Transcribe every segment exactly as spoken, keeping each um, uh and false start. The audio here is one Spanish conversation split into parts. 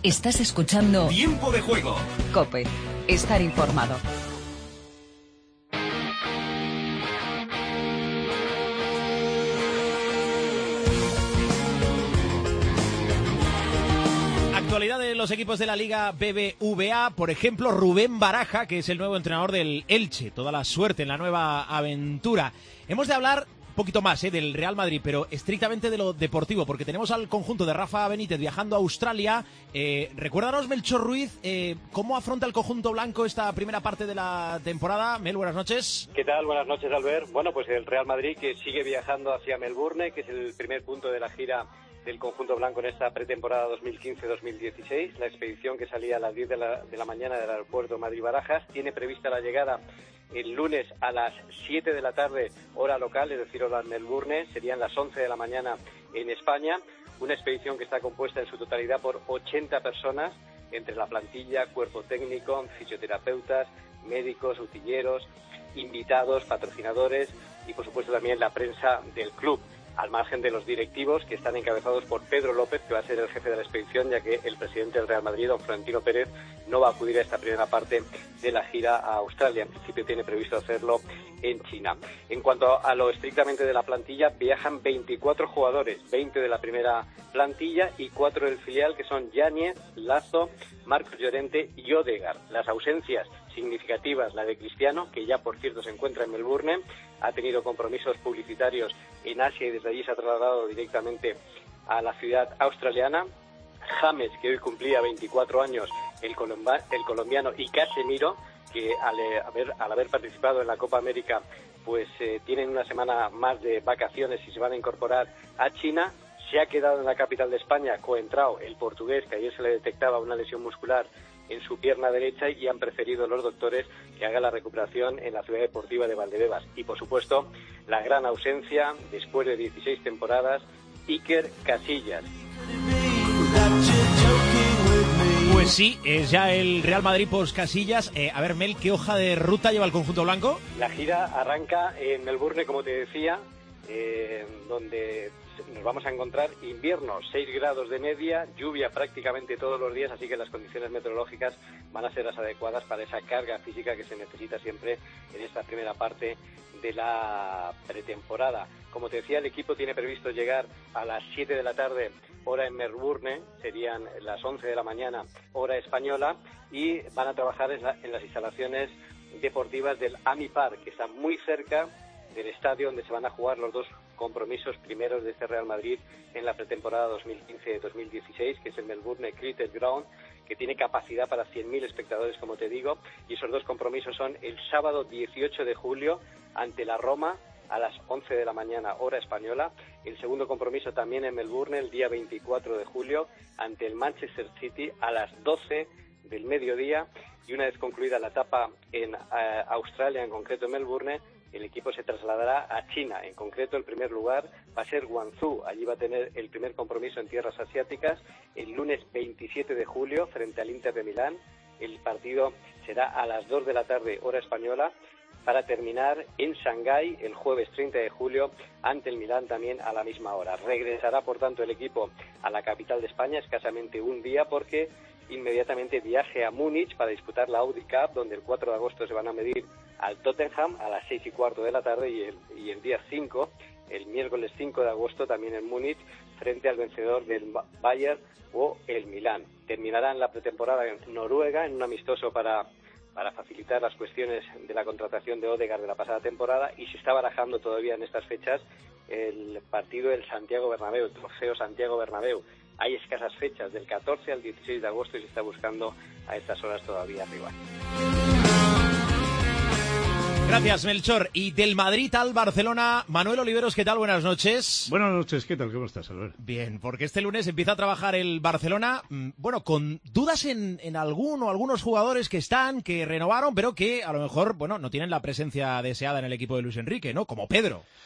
Estás escuchando Tiempo de Juego. COPE. Estar informado. Actualidad de los equipos de la Liga B B V A, por ejemplo, Rubén Baraja, que es el nuevo entrenador del Elche. Toda la suerte en la nueva aventura. Hemos de hablar un poquito más eh, del Real Madrid, pero estrictamente de lo deportivo, porque tenemos al conjunto de Rafa Benítez viajando a Australia. Eh, recuérdanos, Melchor Ruiz, eh, ¿cómo afronta el conjunto blanco esta primera parte de la temporada? Mel, buenas noches. ¿Qué tal? Buenas noches, Albert. Bueno, pues el Real Madrid que sigue viajando hacia Melbourne, que es el primer punto de la gira del conjunto blanco en esta pretemporada dos mil quince dos mil dieciséis. La expedición que salía a las diez de la, de la mañana del aeropuerto Madrid-Barajas tiene prevista la llegada el lunes a las siete de la tarde, hora local, es decir, hora en Melbourne. Serían las once de la mañana en España. Una expedición que está compuesta en su totalidad por ochenta personas, entre la plantilla, cuerpo técnico, fisioterapeutas, médicos, utilleros, invitados, patrocinadores y, por supuesto, también la prensa del club, al margen de los directivos que están encabezados por Pedro López, que va a ser el jefe de la expedición, ya que el presidente del Real Madrid, don Florentino Pérez, no va a acudir a esta primera parte de la gira a Australia. En principio tiene previsto hacerlo en China. En cuanto a lo estrictamente de la plantilla, viajan veinticuatro jugadores, veinte de la primera plantilla y cuatro del filial, que son Yáñez, Lazo, Marcos Llorente y Odegaard. Las ausencias significativas, la de Cristiano, que ya por cierto se encuentra en Melbourne, ha tenido compromisos publicitarios en Asia y desde allí se ha trasladado directamente a la ciudad australiana. James, que hoy cumplía veinticuatro años, el, colomba, el colombiano, y Casemiro, que al haber, al haber participado en la Copa América, pues eh, tienen una semana más de vacaciones y se van a incorporar a China. Se ha quedado en la capital de España Coentrao, el portugués, que ayer se le detectaba una lesión muscular en su pierna derecha, y han preferido los doctores que haga la recuperación en la ciudad deportiva de Valdebebas. Y, por supuesto, la gran ausencia, después de dieciséis temporadas, Iker Casillas. Pues sí, es ya el Real Madrid post Casillas. Eh, a ver, Mel, ¿qué hoja de ruta lleva el conjunto blanco? La gira arranca en Melbourne, como te decía, eh, donde nos vamos a encontrar invierno, seis grados de media, lluvia prácticamente todos los días, así que las condiciones meteorológicas van a ser las adecuadas para esa carga física que se necesita siempre en esta primera parte de la pretemporada. Como te decía, el equipo tiene previsto llegar a las siete de la tarde, hora en Melbourne, serían las once de la mañana, hora española, y van a trabajar en, la, en las instalaciones deportivas del Ami Park, que está muy cerca del estadio donde se van a jugar los dos compromisos primeros de este Real Madrid en la pretemporada dos mil quince dos mil dieciséis, que es el Melbourne Cricket Ground, que tiene capacidad para cien mil espectadores, como te digo, y esos dos compromisos son el sábado dieciocho de julio ante la Roma a las once de la mañana, hora española. El segundo compromiso también en Melbourne el día veinticuatro de julio ante el Manchester City a las doce del mediodía, y una vez concluida la etapa en uh, Australia, en concreto en Melbourne, el equipo se trasladará a China. En concreto, el primer lugar va a ser Guangzhou. Allí va a tener el primer compromiso en tierras asiáticas el lunes veintisiete de julio frente al Inter de Milán. El partido será a las dos de la tarde, hora española, para terminar en Shanghái el jueves treinta de julio ante el Milán también a la misma hora. Regresará, por tanto, el equipo a la capital de España escasamente un día, porque inmediatamente viaje a Múnich para disputar la Audi Cup, donde el cuatro de agosto se van a medir al Tottenham a las seis y cuarto de la tarde, y el, y el día cinco, el miércoles cinco de agosto, también en Múnich, frente al vencedor del Bayern o el Milán. Terminarán la pretemporada en Noruega en un amistoso para, para facilitar las cuestiones de la contratación de Odegaard de la pasada temporada, y se está barajando todavía en estas fechas el partido del Santiago Bernabéu, el trofeo Santiago Bernabéu. Hay escasas fechas, del catorce al dieciséis de agosto, y se está buscando a estas horas todavía rival. Gracias, Melchor. Y del Madrid al Barcelona, Manuel Oliveros, ¿qué tal? Buenas noches. Buenas noches, ¿qué tal? ¿Cómo estás, Albert? Bien, porque este lunes empieza a trabajar el Barcelona, bueno, con dudas en, en alguno, algunos jugadores que están, que renovaron, pero que a lo mejor, bueno, no tienen la presencia deseada en el equipo de Luis Enrique, ¿no? Como Pedro.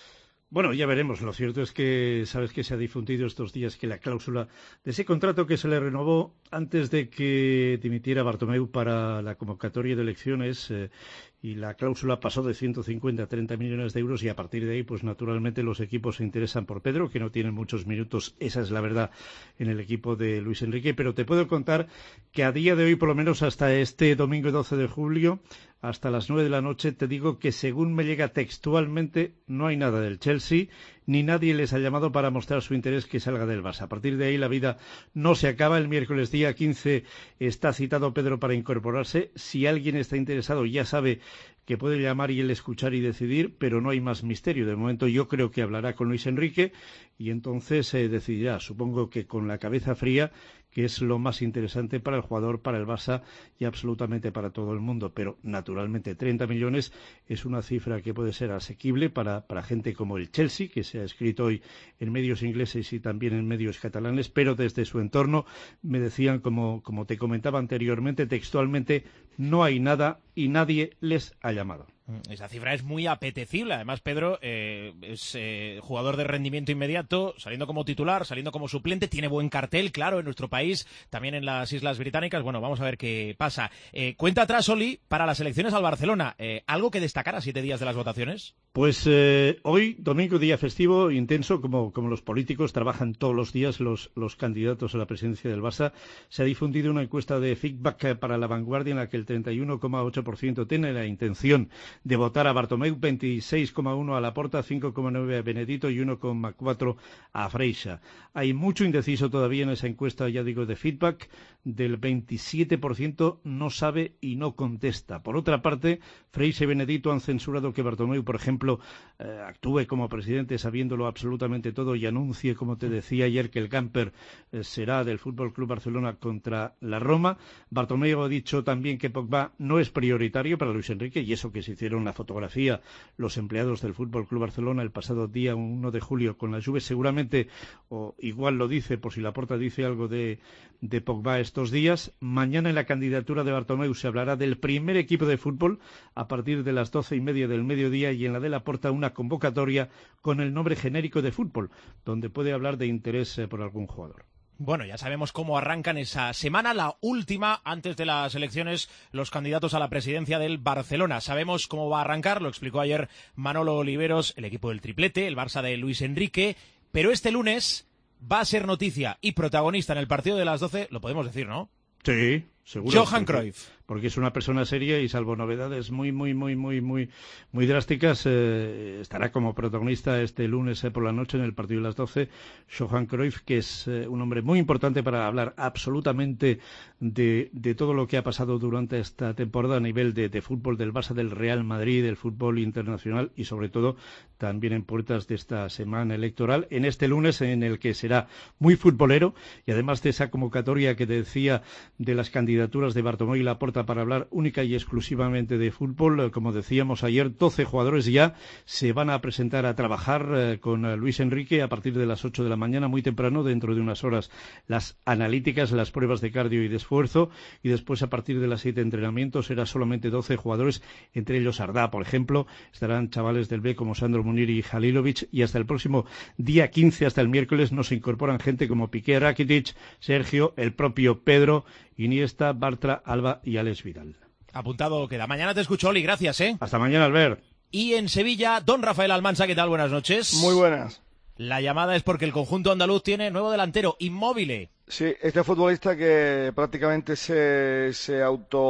Bueno, ya veremos. Lo cierto es que sabes que se ha difundido estos días que la cláusula de ese contrato que se le renovó antes de que dimitiera Bartomeu para la convocatoria de elecciones eh, y la cláusula pasó de ciento cincuenta a treinta millones de euros y a partir de ahí, pues naturalmente los equipos se interesan por Pedro, que no tiene muchos minutos, esa es la verdad, en el equipo de Luis Enrique, pero te puedo contar que a día de hoy, por lo menos hasta este domingo doce de julio, hasta las nueve de la noche, te digo que según me llega textualmente, no hay nada del Chelsea, ni nadie les ha llamado para mostrar su interés que salga del Barça. A partir de ahí la vida no se acaba. El miércoles día quince está citado Pedro para incorporarse. Si alguien está interesado ya sabe que puede llamar y él escuchar y decidir, pero no hay más misterio. De momento yo creo que hablará con Luis Enrique y entonces se eh, decidirá, supongo que con la cabeza fría, que es lo más interesante para el jugador, para el Barça y absolutamente para todo el mundo. Pero, naturalmente, treinta millones es una cifra que puede ser asequible para, para gente como el Chelsea, que se ha escrito hoy en medios ingleses y también en medios catalanes, pero desde su entorno me decían, como, como te comentaba anteriormente, textualmente, no hay nada y nadie les ha llamado. Esa cifra es muy apetecible. Además, Pedro eh, es eh, jugador de rendimiento inmediato, saliendo como titular, saliendo como suplente, tiene buen cartel, claro, en nuestro país, también en las Islas Británicas. Bueno, vamos a ver qué pasa. Eh, cuenta atrás, Oli, para las elecciones al Barcelona. Eh, ¿Algo que destacar a siete días de las votaciones? Pues eh, hoy, domingo, día festivo, intenso, como, como los políticos trabajan todos los días los, los candidatos a la presidencia del Barça. Se ha difundido una encuesta de feedback para La Vanguardia en la que el treinta y uno coma ocho por ciento tiene la intención de votar a Bartomeu, veintiséis coma uno a Laporta, cinco coma nueve a Benedito y uno coma cuatro a Freixa. Hay mucho indeciso todavía en esa encuesta, ya digo, de feedback. Del veintisiete por ciento no sabe y no contesta. Por otra parte, Freixa y Benedito han censurado que Bartomeu, por ejemplo, eh, actúe como presidente sabiéndolo absolutamente todo y anuncie, como te decía ayer, que el camper eh, será del Fútbol Club Barcelona contra la Roma. Bartomeu ha dicho también que Pogba no es prioritario para Luis Enrique, y eso que se hicieron la fotografía los empleados del Fútbol Club Barcelona el pasado día uno de julio con la Juve, seguramente, o igual lo dice, por si Laporta dice algo de, de Pogba estos días. Mañana en la candidatura de Bartomeu se hablará del primer equipo de fútbol a partir de las doce y media del mediodía, y en la de Laporta una convocatoria con el nombre genérico de fútbol, donde puede hablar de interés eh, por algún jugador. Bueno, ya sabemos cómo arrancan esa semana, la última antes de las elecciones, los candidatos a la presidencia del Barcelona. Sabemos cómo va a arrancar, lo explicó ayer Manolo Oliveros, el equipo del triplete, el Barça de Luis Enrique, pero este lunes va a ser noticia y protagonista en el partido de las doce, lo podemos decir, ¿no? Sí, seguro. Johan Cruyff. Porque es una persona seria y, salvo novedades muy, muy, muy, muy, muy, muy drásticas, eh, estará como protagonista este lunes eh, por la noche en el partido de las doce. Johan Cruyff, que es eh, un hombre muy importante para hablar absolutamente de, de todo lo que ha pasado durante esta temporada a nivel de, de fútbol del Barça, del Real Madrid, del fútbol internacional y, sobre todo, también en puertas de esta semana electoral. En este lunes, en el que será muy futbolero, y además de esa convocatoria que te decía de las candidaturas de Bartomeu y Laporta para hablar única y exclusivamente de fútbol, como decíamos ayer, doce jugadores ya se van a presentar a trabajar eh, con Luis Enrique a partir de las ocho de la mañana, muy temprano, dentro de unas horas las analíticas, las pruebas de cardio y de esfuerzo, y después a partir de las siete entrenamientos será solamente doce jugadores, entre ellos Ardá, por ejemplo, estarán chavales del B como Sandro Munir y Halilovic, y hasta el próximo día quince, hasta el miércoles, nos incorporan gente como Piqué, Rakitic, Sergio, el propio Pedro, Iniesta, Bartra, Alba y Alex Vidal. Apuntado queda. Mañana te escucho, Oli, gracias, ¿eh? Hasta mañana, Albert. Y en Sevilla, don Rafael Almansa, ¿qué tal? Buenas noches. Muy buenas. La llamada es porque el conjunto andaluz tiene nuevo delantero, Immobile. Sí, este futbolista que prácticamente se, se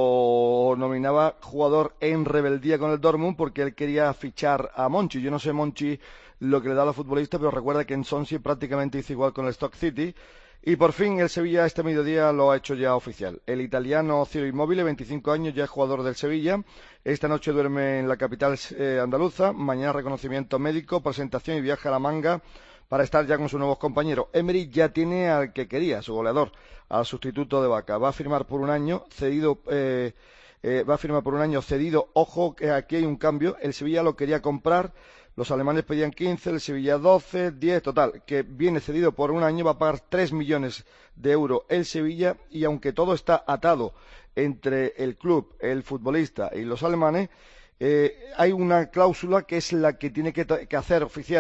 autonominaba jugador en rebeldía con el Dortmund porque él quería fichar a Monchi. Yo no sé Monchi lo que le da a los futbolistas, pero recuerda que en Swansea prácticamente hizo igual con el Stoke City. Y por fin el Sevilla este mediodía lo ha hecho ya oficial. El italiano Ciro Immobile, veinticinco años, ya es jugador del Sevilla. Esta noche duerme en la capital eh, andaluza. Mañana reconocimiento médico, presentación y viaje a La Manga para estar ya con sus nuevos compañeros. Emery ya tiene al que quería, su goleador, al sustituto de Vaca. Va a firmar por un año cedido. Eh, eh, va a firmar por un año cedido. Ojo, que aquí hay un cambio. El Sevilla lo quería comprar. Los alemanes pedían quince, el Sevilla doce, diez, total, que viene cedido por un año, va a pagar tres millones de euros el Sevilla, y aunque todo está atado entre el club, el futbolista y los alemanes, eh, hay una cláusula que es la que tiene que, que hacer oficial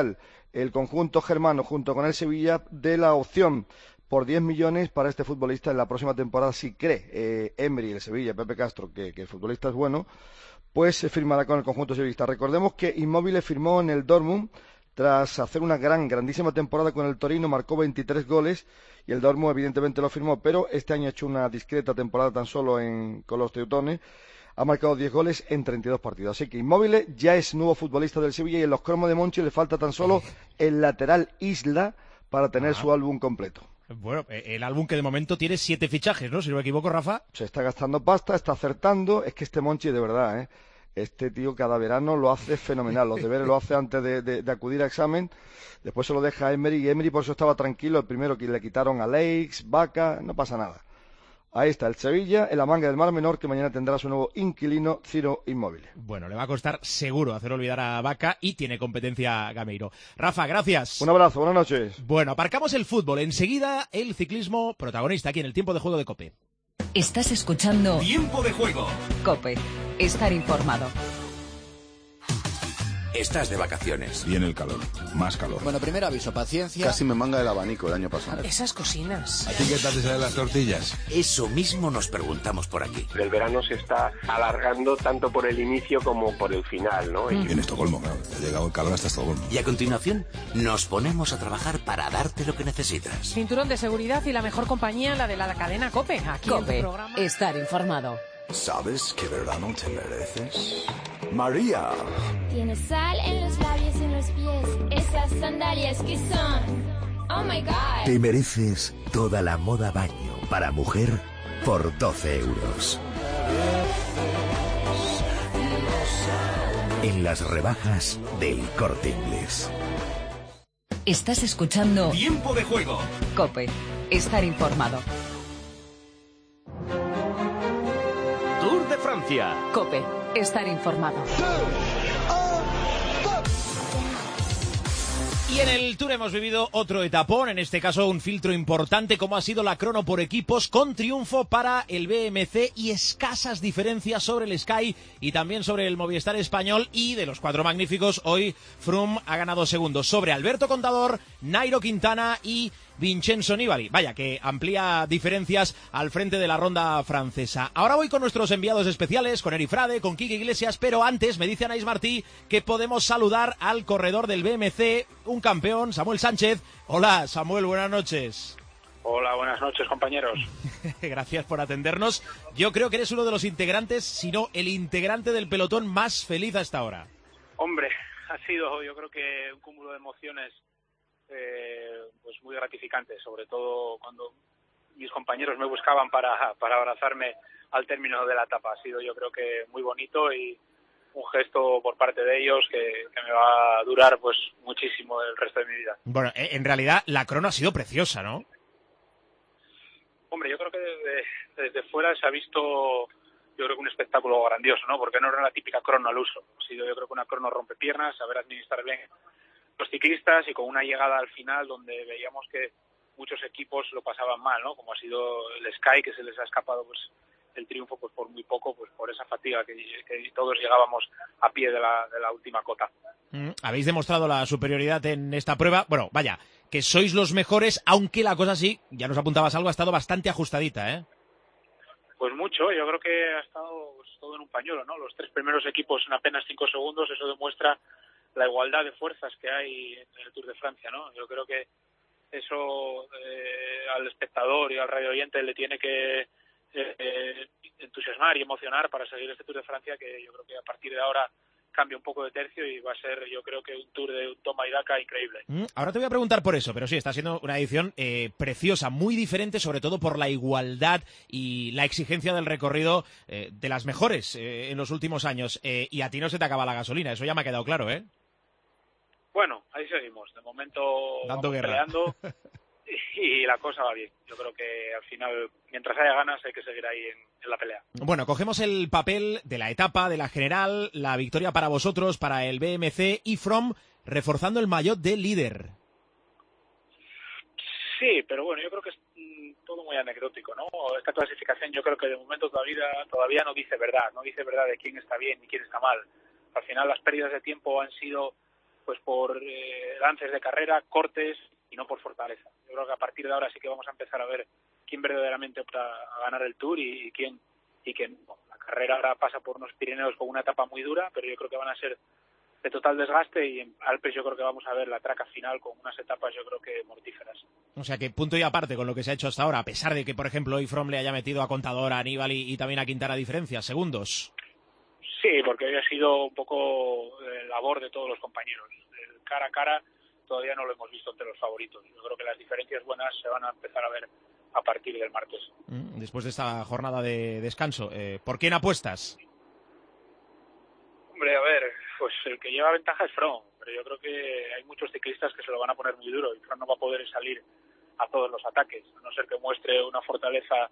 el conjunto germano junto con el Sevilla de la opción por diez millones para este futbolista en la próxima temporada, si cree eh, Emery, el Sevilla, Pepe Castro, que, que el futbolista es bueno, pues se firmará con el conjunto sevillista. Recordemos que Immobile firmó en el Dortmund tras hacer una gran, grandísima temporada con el Torino, marcó veintitrés goles y el Dortmund evidentemente lo firmó, pero este año ha hecho una discreta temporada tan solo en, con los teutones, ha marcado diez goles en treinta y dos partidos. Así que Immobile ya es nuevo futbolista del Sevilla y en los cromos de Monchi le falta tan solo el lateral Isla para tener ah. su álbum completo. Bueno, el álbum que de momento tiene siete fichajes, ¿no? Si no me equivoco, Rafa. Se está gastando pasta, está acertando. Es que este Monchi, de verdad, ¿eh? Este tío cada verano lo hace fenomenal. Los deberes lo hace antes de, de, de acudir a examen. Después se lo deja a Emery y Emery por eso estaba tranquilo. El primero que le quitaron a Leix, Vaca, no pasa nada. Ahí está el Sevilla, en la manga del Mar Menor, que mañana tendrá su nuevo inquilino, Ciro Immobile. Bueno, le va a costar seguro hacer olvidar a Vaca y tiene competencia Gameiro. Rafa, gracias. Un abrazo, buenas noches. Bueno, aparcamos el fútbol. Enseguida el ciclismo protagonista aquí en el Tiempo de Juego de COPE. Estás escuchando Tiempo de Juego. COPE. Estar informado. Estás de vacaciones. Viene el calor, más calor. Bueno, primero aviso, paciencia. Casi me manga el abanico el año pasado. Esas cocinas. ¿A ti qué tal te salen las tortillas? Eso mismo nos preguntamos por aquí. El verano se está alargando tanto por el inicio como por el final, ¿no? Mm. Y en Estocolmo, claro. Ha llegado el calor hasta Estocolmo. Y a continuación nos ponemos a trabajar para darte lo que necesitas. Cinturón de seguridad y la mejor compañía, la de la cadena COPE. Aquí COPE. en tu programa. Estar informado. ¿Sabes qué verano te mereces? María. Tienes sal en los labios y en los pies. Esas sandalias que son. Oh my God. Te mereces toda la moda baño para mujer por doce euros. En las rebajas del Corte Inglés. Estás escuchando Tiempo de Juego. COPE. Estar informado. Tour de Francia. COPE. Estar informado. Y en el Tour hemos vivido otro etapón, en este caso un filtro importante como ha sido la crono por equipos, con triunfo para el B M C y escasas diferencias sobre el Sky y también sobre el Movistar Español, y de los cuatro magníficos hoy Froome ha ganado segundos sobre Alberto Contador, Nairo Quintana y Vincenzo Nibali. Vaya, que amplía diferencias al frente de la ronda francesa. Ahora voy con nuestros enviados especiales, con Eri Frade, con Quique Iglesias, pero antes me dice Anaís Martí que podemos saludar al corredor del B M C, un campeón, Samuel Sánchez. Hola, Samuel, buenas noches. Hola, buenas noches, compañeros. Gracias por atendernos. Yo creo que eres uno de los integrantes, si no el integrante del pelotón más feliz a esta hora. Hombre, ha sido, yo creo que un cúmulo de emociones Eh, pues muy gratificante, sobre todo cuando mis compañeros me buscaban para, para abrazarme al término de la etapa. Ha sido, yo creo que muy bonito y un gesto por parte de ellos que, que me va a durar pues muchísimo el resto de mi vida. Bueno, en realidad la crono ha sido preciosa, ¿no? Hombre, yo creo que desde, desde fuera se ha visto, yo creo que un espectáculo grandioso, ¿no? Porque no era la típica crono al uso. Ha sido, yo creo que una crono rompepiernas, saber administrar bien los ciclistas y con una llegada al final donde veíamos que muchos equipos lo pasaban mal, ¿no? Como ha sido el Sky, que se les ha escapado pues el triunfo pues por muy poco, pues por esa fatiga que, que todos llegábamos a pie de la, de la última cota. Mm, habéis demostrado la superioridad en esta prueba. Bueno, vaya, que sois los mejores, aunque la cosa sí, ya nos apuntabas algo, ha estado bastante ajustadita, ¿eh? Pues mucho, yo creo que ha estado pues, todo en un pañuelo, ¿no? Los tres primeros equipos en apenas cinco segundos, eso demuestra la igualdad de fuerzas que hay en el Tour de Francia, ¿no? Yo creo que eso eh, al espectador y al radio oyente le tiene que eh, entusiasmar y emocionar para seguir este Tour de Francia, que yo creo que a partir de ahora cambia un poco de tercio y va a ser, yo creo que un Tour de toma y daca increíble. Mm, ahora te voy a preguntar por eso, pero sí, está siendo una edición eh, preciosa, muy diferente, sobre todo por la igualdad y la exigencia del recorrido eh, de las mejores eh, en los últimos años. Eh, y a ti no se te acaba la gasolina, eso ya me ha quedado claro, ¿eh? Bueno, ahí seguimos. De momento dando vamos guerra. Peleando y, y la cosa va bien. Yo creo que al final, mientras haya ganas, hay que seguir ahí en, en la pelea. Bueno, cogemos el papel de la etapa, de la general, la victoria para vosotros, para el B M C y Froome, reforzando el maillot de líder. Sí, pero bueno, yo creo que es mm, todo muy anecdótico, ¿no? Esta clasificación yo creo que de momento todavía, todavía no dice verdad, no dice verdad de quién está bien y quién está mal. Al final las pérdidas de tiempo han sido pues por eh, lances de carrera, cortes y no por fortaleza. Yo creo que a partir de ahora sí que vamos a empezar a ver quién verdaderamente opta a ganar el Tour y, y quién y quién no. La carrera ahora pasa por unos Pirineos con una etapa muy dura, pero yo creo que van a ser de total desgaste, y en Alpes yo creo que vamos a ver la traca final con unas etapas yo creo que mortíferas. O sea que punto y aparte con lo que se ha hecho hasta ahora, a pesar de que por ejemplo hoy Froome le haya metido a Contador, a Aníbal y, y también a Quintana diferencias, segundos. Sí, porque hoy ha sido un poco eh, labor de todos los compañeros. El cara a cara todavía no lo hemos visto entre los favoritos. Yo creo que las diferencias buenas se van a empezar a ver a partir del martes. Después de esta jornada de descanso, eh, ¿por quién apuestas? Hombre, a ver, pues el que lleva ventaja es Froome, pero yo creo que hay muchos ciclistas que se lo van a poner muy duro y Froome no va a poder salir a todos los ataques, a no ser que muestre una fortaleza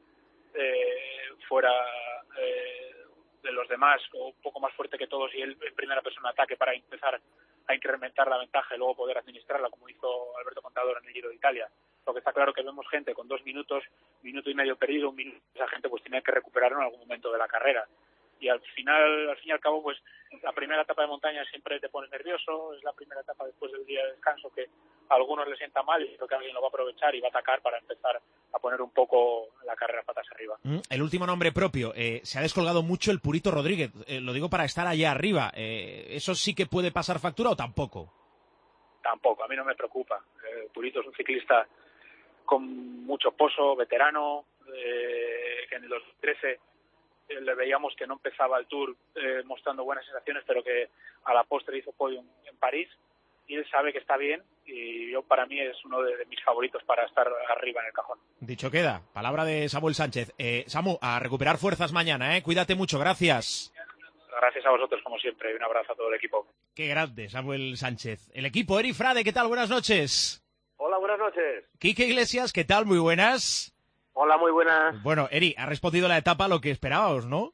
eh, fuera eh, de los demás o un poco más fuerte que todos y él en primera persona ataque para empezar a incrementar la ventaja y luego poder administrarla como hizo Alberto Contador en el Giro de Italia. Lo que está claro que vemos gente con dos minutos, minuto y medio perdido, un minuto, esa gente pues tiene que recuperarlo en algún momento de la carrera. Y al final, al fin y al cabo, pues la primera etapa de montaña siempre te pones nervioso, es la primera etapa después del día de descanso que a algunos les sienta mal y creo que alguien lo va a aprovechar y va a atacar para empezar a poner un poco la carrera patas arriba. El último nombre propio, eh, se ha descolgado mucho el Purito Rodríguez, eh, lo digo para estar allá arriba, eh, ¿eso sí que puede pasar factura o tampoco? Tampoco, a mí no me preocupa. Eh, Purito es un ciclista con mucho pozo, veterano, eh, que en el dos mil trece le veíamos que no empezaba el Tour eh, mostrando buenas sensaciones, pero que a la postre hizo podium en París y él sabe que está bien y yo para mí es uno de, de mis favoritos para estar arriba en el cajón. Dicho queda, palabra de Samuel Sánchez. Eh, Samu, a recuperar fuerzas mañana, ¿eh? Cuídate mucho, gracias. Gracias a vosotros como siempre y un abrazo a todo el equipo. Qué grande, Samuel Sánchez. El equipo, Eri Frade, ¿qué tal? Buenas noches. Hola, buenas noches. Quique Iglesias, ¿qué tal? Muy buenas. Hola, muy buenas. Bueno, Eri, ha respondido la etapa a lo que esperábamos, ¿no?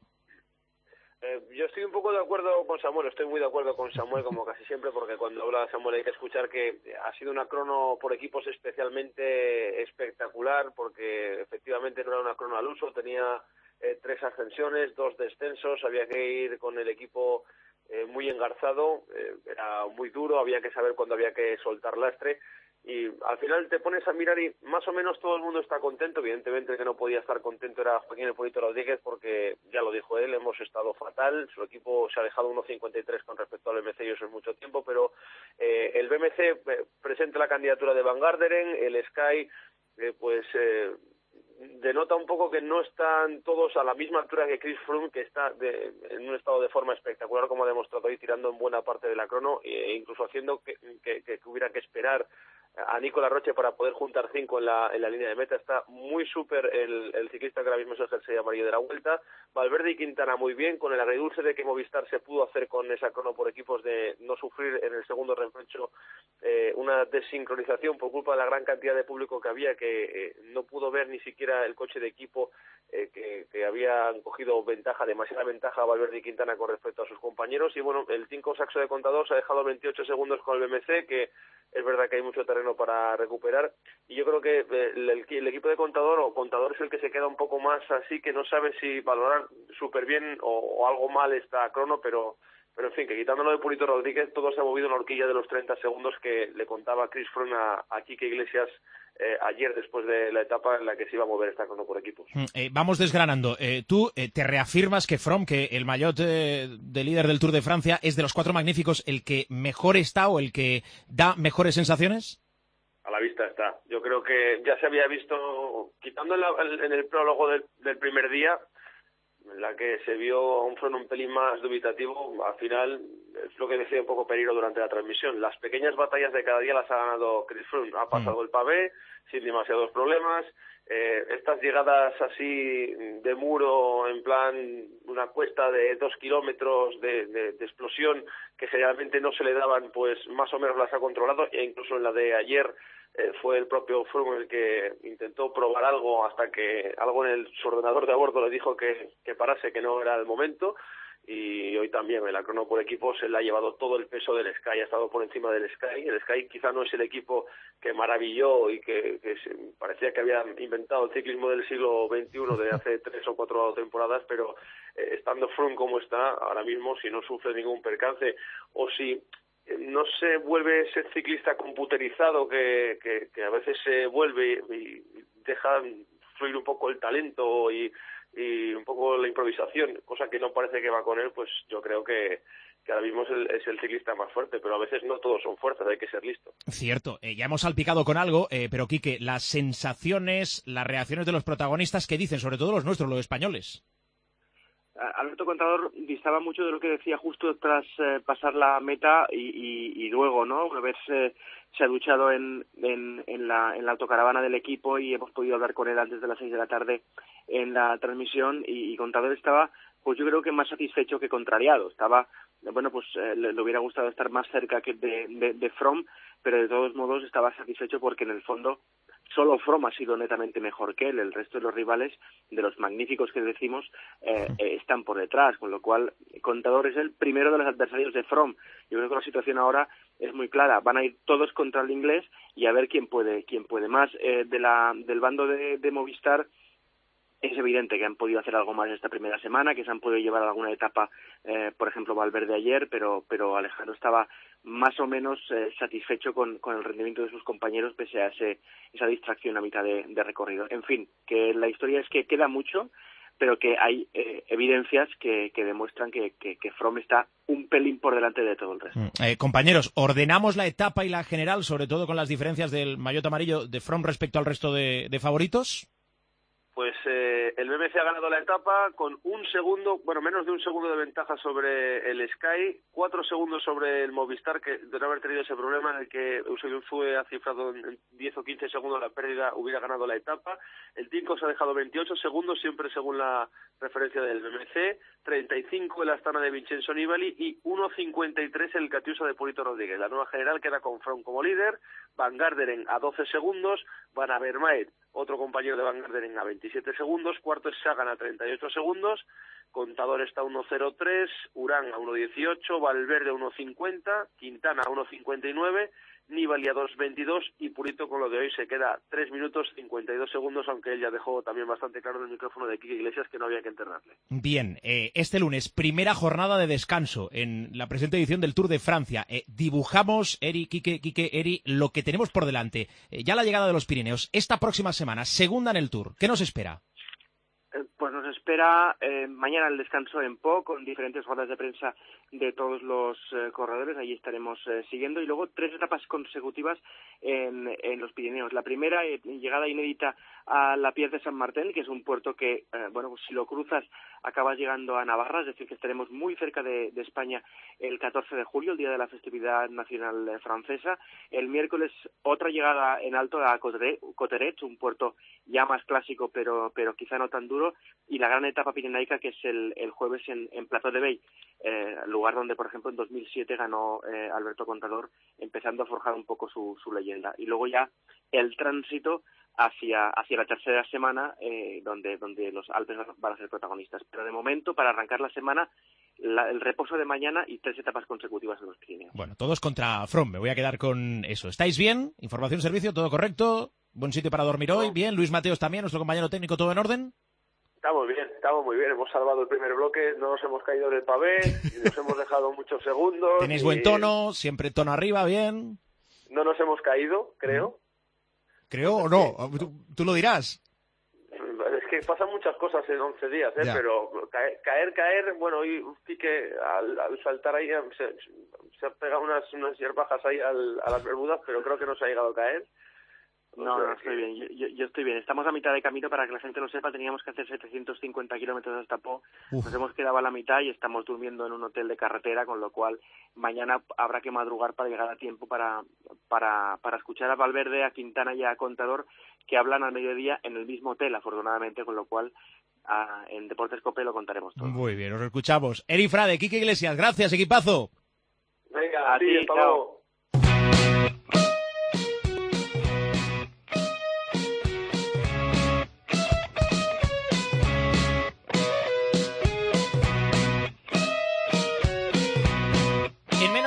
Eh, yo estoy un poco de acuerdo con Samuel, estoy muy de acuerdo con Samuel como casi siempre, porque cuando habla Samuel hay que escuchar que ha sido una crono por equipos especialmente espectacular, porque efectivamente no era una crono al uso, tenía eh, tres ascensiones, dos descensos, había que ir con el equipo eh, muy engarzado, eh, era muy duro, había que saber cuándo había que soltar lastre. Y al final te pones a mirar y más o menos todo el mundo está contento. Evidentemente el que no podía estar contento era Joaquín el Purito Rodríguez, porque ya lo dijo él, hemos estado fatal, su equipo se ha dejado uno cincuenta y tres con respecto al B M C y eso es mucho tiempo, pero eh, el B M C eh, presenta la candidatura de Van Garderen, el Sky eh, pues eh, denota un poco que no están todos a la misma altura que Chris Froome, que está de, en un estado de forma espectacular, como ha demostrado hoy, tirando en buena parte de la crono e incluso haciendo que, que, que hubiera que esperar a Nicola Roche para poder juntar cinco en la, en la línea de meta. Está muy súper el, el ciclista que ahora mismo es el jersey amarillo de la Vuelta. Valverde y Quintana muy bien, con el agridulce de que Movistar se pudo hacer con esa crono por equipos de no sufrir en el segundo repecho eh, una desincronización por culpa de la gran cantidad de público que había, que eh, no pudo ver ni siquiera el coche de equipo eh, que, que habían cogido ventaja, demasiada ventaja a Valverde y Quintana con respecto a sus compañeros. Y bueno, el cinco Saxo de Contador se ha dejado veintiocho segundos con el B M C, que es verdad que hay mucho terreno para recuperar, y yo creo que el, el, el equipo de Contador o Contador es el que se queda un poco más así, que no sabe si valorar súper bien o, o algo mal esta crono, pero pero en fin, que quitándolo de Purito Rodríguez, todo se ha movido en la horquilla de los treinta segundos que le contaba Chris Froome a, a Quique Iglesias eh, ayer, después de la etapa en la que se iba a mover esta crono por equipos. Eh, vamos desgranando. Eh, tú eh, te reafirmas que Froome, que el maillot eh, de líder del Tour de Francia, es de los cuatro magníficos el que mejor está o el que da mejores sensaciones. A la vista está. Yo creo que ya se había visto, quitando en, la, en el prólogo del, del primer día, en la que se vio un Froome un pelín más dubitativo, al final es lo que decía un poco Pereiro durante la transmisión. Las pequeñas batallas de cada día las ha ganado Chris Froome. Ha pasado mm. el pavé sin demasiados problemas. Eh, estas llegadas así de muro, en plan una cuesta de dos kilómetros de, de, de explosión que generalmente no se le daban, pues más o menos las ha controlado, e incluso en la de ayer eh, fue el propio Froome el que intentó probar algo hasta que algo en el su ordenador de a bordo le dijo que, que parase, que no era el momento. Y hoy también en la crono por equipos se le ha llevado todo el peso del Sky, ha estado por encima del Sky. El Sky quizá no es el equipo que maravilló y que, que se, parecía que había inventado el ciclismo del siglo veintiuno de hace tres o cuatro temporadas, pero eh, estando Froome como está ahora mismo, si no sufre ningún percance o si no se vuelve ese ciclista computerizado que, que, que a veces se vuelve y deja fluir un poco el talento y, y un poco la improvisación, cosa que no parece que va con él, pues yo creo que, que ahora mismo es el, es el ciclista más fuerte, pero a veces no todos son fuertes, hay que ser listo. Cierto, eh, ya hemos salpicado con algo, eh, pero Quique, las sensaciones, las reacciones de los protagonistas, ¿qué dicen? Sobre todo los nuestros, los españoles. Alberto Contador distaba mucho de lo que decía justo tras eh, pasar la meta y, y, y luego, ¿no? Una vez eh, se ha duchado en, en, en, la, en la autocaravana del equipo y hemos podido hablar con él antes de las seis de la tarde en la transmisión y, y Contador estaba, pues yo creo que más satisfecho que contrariado. Estaba, bueno, pues eh, le, le hubiera gustado estar más cerca que de, de, de Froome, pero de todos modos estaba satisfecho porque en el fondo solo Froome ha sido netamente mejor que él. El resto de los rivales, de los magníficos que decimos, eh, eh, están por detrás, con lo cual Contador es el primero de los adversarios de Froome. Yo creo que la situación ahora es muy clara. Van a ir todos contra el inglés y a ver quién puede quién puede más. Eh, de la del bando de, de Movistar, es evidente que han podido hacer algo más esta primera semana, que se han podido llevar a alguna etapa, eh, por ejemplo, Valverde ayer, pero pero Alejandro estaba más o menos eh, satisfecho con, con el rendimiento de sus compañeros pese a ese, esa distracción a mitad de, de recorrido. En fin, que la historia es que queda mucho, pero que hay eh, evidencias que, que demuestran que, que, que Froome está un pelín por delante de todo el resto. Eh, compañeros, ordenamos la etapa y la general, sobre todo con las diferencias del maillot amarillo de Froome respecto al resto de, de favoritos. Pues eh, el B M C ha ganado la etapa con un segundo, bueno, menos de un segundo de ventaja sobre el Sky, cuatro segundos sobre el Movistar, que de no haber tenido ese problema en el que Eusebio fue ha cifrado en diez o quince segundos la pérdida, hubiera ganado la etapa. El Tinko se ha dejado veintiocho segundos, siempre según la referencia del B M C, treinta y cinco el Astana de Vincenzo Nibali y uno cincuenta y tres el Catiusa de Purito Rodríguez. La nueva general queda con Froome como líder, Van Garderen a doce segundos, Van Avermaet, otro compañero de Van Garderen, a veintisiete segundos, cuarto es Sagan a treinta y ocho segundos, Contador está a uno cero tres, Urán a uno dieciocho, Valverde a uno cincuenta, Quintana a uno cincuenta y nueve, Nibali a dos veintidós y Purito con lo de hoy se queda tres minutos cincuenta y dos segundos, aunque él ya dejó también bastante claro en el micrófono de Quique Iglesias que no había que enterrarle. Bien, eh, este lunes, primera jornada de descanso en la presente edición del Tour de Francia. Eh, dibujamos, Eri, Quique, Quique, Eri, lo que tenemos por delante. Eh, ya la llegada de los Pirineos, esta próxima semana, segunda en el Tour. ¿Qué nos espera? Pues nos espera eh, mañana el descanso en Po, con diferentes ruedas de prensa de todos los eh, corredores. Allí estaremos eh, siguiendo. Y luego tres etapas consecutivas en, en los Pirineos. La primera, eh, llegada inédita a la Pier de San Martín, que es un puerto que, eh, bueno, pues si lo cruzas acabas llegando a Navarra, es decir, que estaremos muy cerca de, de España el catorce de julio, el día de la festividad nacional eh, francesa. El miércoles, otra llegada en alto a Coteret, un puerto ya más clásico, pero, pero quizá no tan duro. Y la gran etapa pirenaica, que es el, el jueves en, en Plateau de Bay, eh, lugar donde, por ejemplo, en dos mil siete ganó eh, Alberto Contador, empezando a forjar un poco su, su leyenda. Y luego ya el tránsito hacia hacia la tercera semana, eh, donde donde los Alpes van a ser protagonistas. Pero de momento, para arrancar la semana, la, el reposo de mañana y tres etapas consecutivas en los Pirineos. Bueno, todos contra Froome, me voy a quedar con eso. ¿Estáis bien? ¿Información, servicio, todo correcto? ¿Buen sitio para dormir hoy? ¿Bien? ¿Luis Mateos también, nuestro compañero técnico, todo en orden? Estamos bien, estamos muy bien. Hemos salvado el primer bloque, no nos hemos caído del pavé, nos hemos dejado muchos segundos. Tenéis y... buen tono, siempre tono arriba, bien. No nos hemos caído, creo. Creo o no, tú, tú lo dirás. Es que pasan muchas cosas en once días, ¿eh? Pero caer, caer, caer, bueno, hoy Quique al, al saltar ahí se, se ha pegado unas, unas hierbajas ahí al, a las Bermudas, pero creo que no se ha llegado a caer. No, no, estoy bien, yo, yo, yo estoy bien. Estamos a mitad de camino, para que la gente lo sepa, teníamos que hacer setecientos cincuenta kilómetros hasta Po. Uf. Nos hemos quedado a la mitad y estamos durmiendo en un hotel de carretera, con lo cual mañana habrá que madrugar para llegar a tiempo para, para, para escuchar a Valverde, a Quintana y a Contador, que hablan al mediodía en el mismo hotel, afortunadamente, con lo cual a, en Deportes Cope lo contaremos todo. Muy bien, os escuchamos. Eri Frade, Quique Iglesias, gracias, equipazo. Venga, a ti, hasta luego.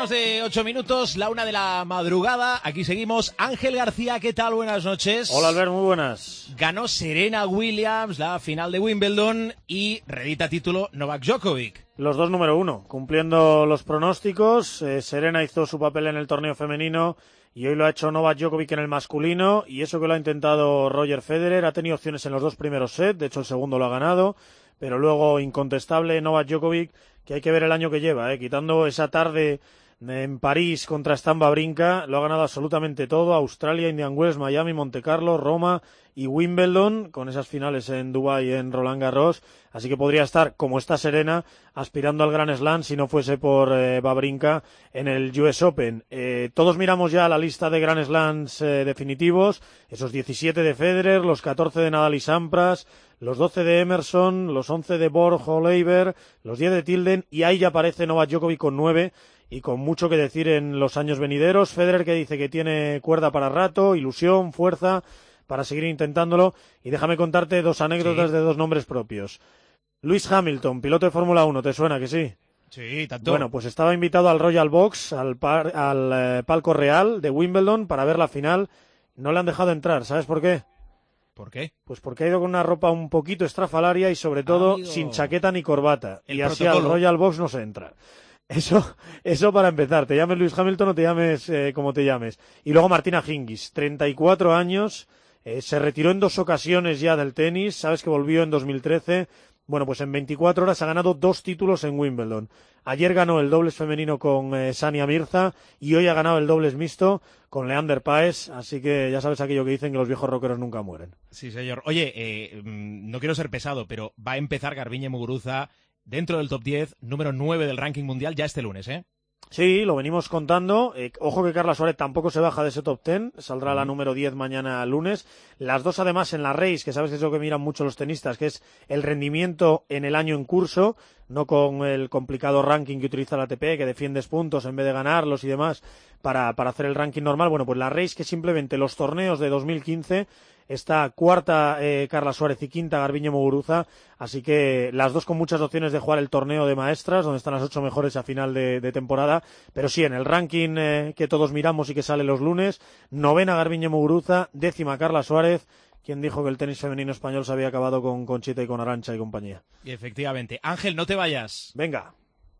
más de ocho minutos, la una de la madrugada. Aquí seguimos. Ángel García, ¿qué tal? Buenas noches. Hola, Albert, muy buenas. Ganó Serena Williams la final de Wimbledon y reedita título Novak Djokovic. Los dos número uno, cumpliendo los pronósticos. Eh, Serena hizo su papel en el torneo femenino y hoy lo ha hecho Novak Djokovic en el masculino. Y eso que lo ha intentado Roger Federer. Ha tenido opciones en los dos primeros sets, de hecho el segundo lo ha ganado. Pero luego, incontestable, Novak Djokovic, que hay que ver el año que lleva, ¿eh? Quitando esa tarde en París contra Stan Wawrinka, lo ha ganado absolutamente todo: Australia, Indian Wells, Miami, Monte Carlo, Roma y Wimbledon, con esas finales en Dubái y en Roland Garros. Así que podría estar, como está Serena, aspirando al Grand Slam si no fuese por eh, Wawrinka en el U S Open. Eh, todos miramos ya la lista de Grand Slams eh, definitivos, esos diecisiete de Federer, los catorce de Nadal y Sampras, los doce de Emerson, los once de Borg o Leiber, los diez de Tilden, y ahí ya aparece Novak Djokovic con nueve y con mucho que decir en los años venideros. Federer, que dice que tiene cuerda para rato, ilusión, fuerza para seguir intentándolo. Y déjame contarte dos anécdotas sí. de dos nombres propios. Lewis Hamilton, piloto de Fórmula uno, ¿te suena que sí? Sí, tanto. Bueno, pues estaba invitado al Royal Box, al, par, al eh, palco real de Wimbledon para ver la final. No le han dejado entrar, ¿sabes por qué? ¿Por qué? Pues porque ha ido con una ropa un poquito estrafalaria y sobre todo Amigo. sin chaqueta ni corbata. El y así protocolo. al Royal Box no se entra. Eso, eso para empezar. Te llames Lewis Hamilton o te llames eh, como te llames. Y luego Martina Hingis, treinta y cuatro años, eh, se retiró en dos ocasiones ya del tenis. Sabes que volvió en dos mil trece. Bueno, pues en veinticuatro horas ha ganado dos títulos en Wimbledon. Ayer ganó el dobles femenino con eh, Sania Mirza y hoy ha ganado el dobles mixto con Leander Paes, así que ya sabes aquello que dicen, que los viejos rockeros nunca mueren. Sí, señor. Oye, eh, no quiero ser pesado, pero va a empezar Garbiñe Muguruza dentro del top diez, número nueve del ranking mundial, ya este lunes, ¿eh? Sí, lo venimos contando. Eh, ojo que Carla Suárez tampoco se baja de ese top diez, saldrá mm. la número diez mañana lunes. Las dos además en la race, que sabes que es lo que miran mucho los tenistas, que es el rendimiento en el año en curso, no con el complicado ranking que utiliza la A T P, que defiendes puntos en vez de ganarlos y demás para, para hacer el ranking normal. Bueno, pues la race, que simplemente los torneos de dos mil quince, está cuarta eh, Carla Suárez y quinta Garbiñe Muguruza, así que las dos con muchas opciones de jugar el torneo de maestras, donde están las ocho mejores a final de, de temporada. Pero sí, en el ranking eh, que todos miramos y que sale los lunes, novena Garbiñe Muguruza, décima Carla Suárez. ¿Quién dijo que el tenis femenino español se había acabado con Conchita y con Arantxa y compañía? Y efectivamente. Ángel, no te vayas. Venga.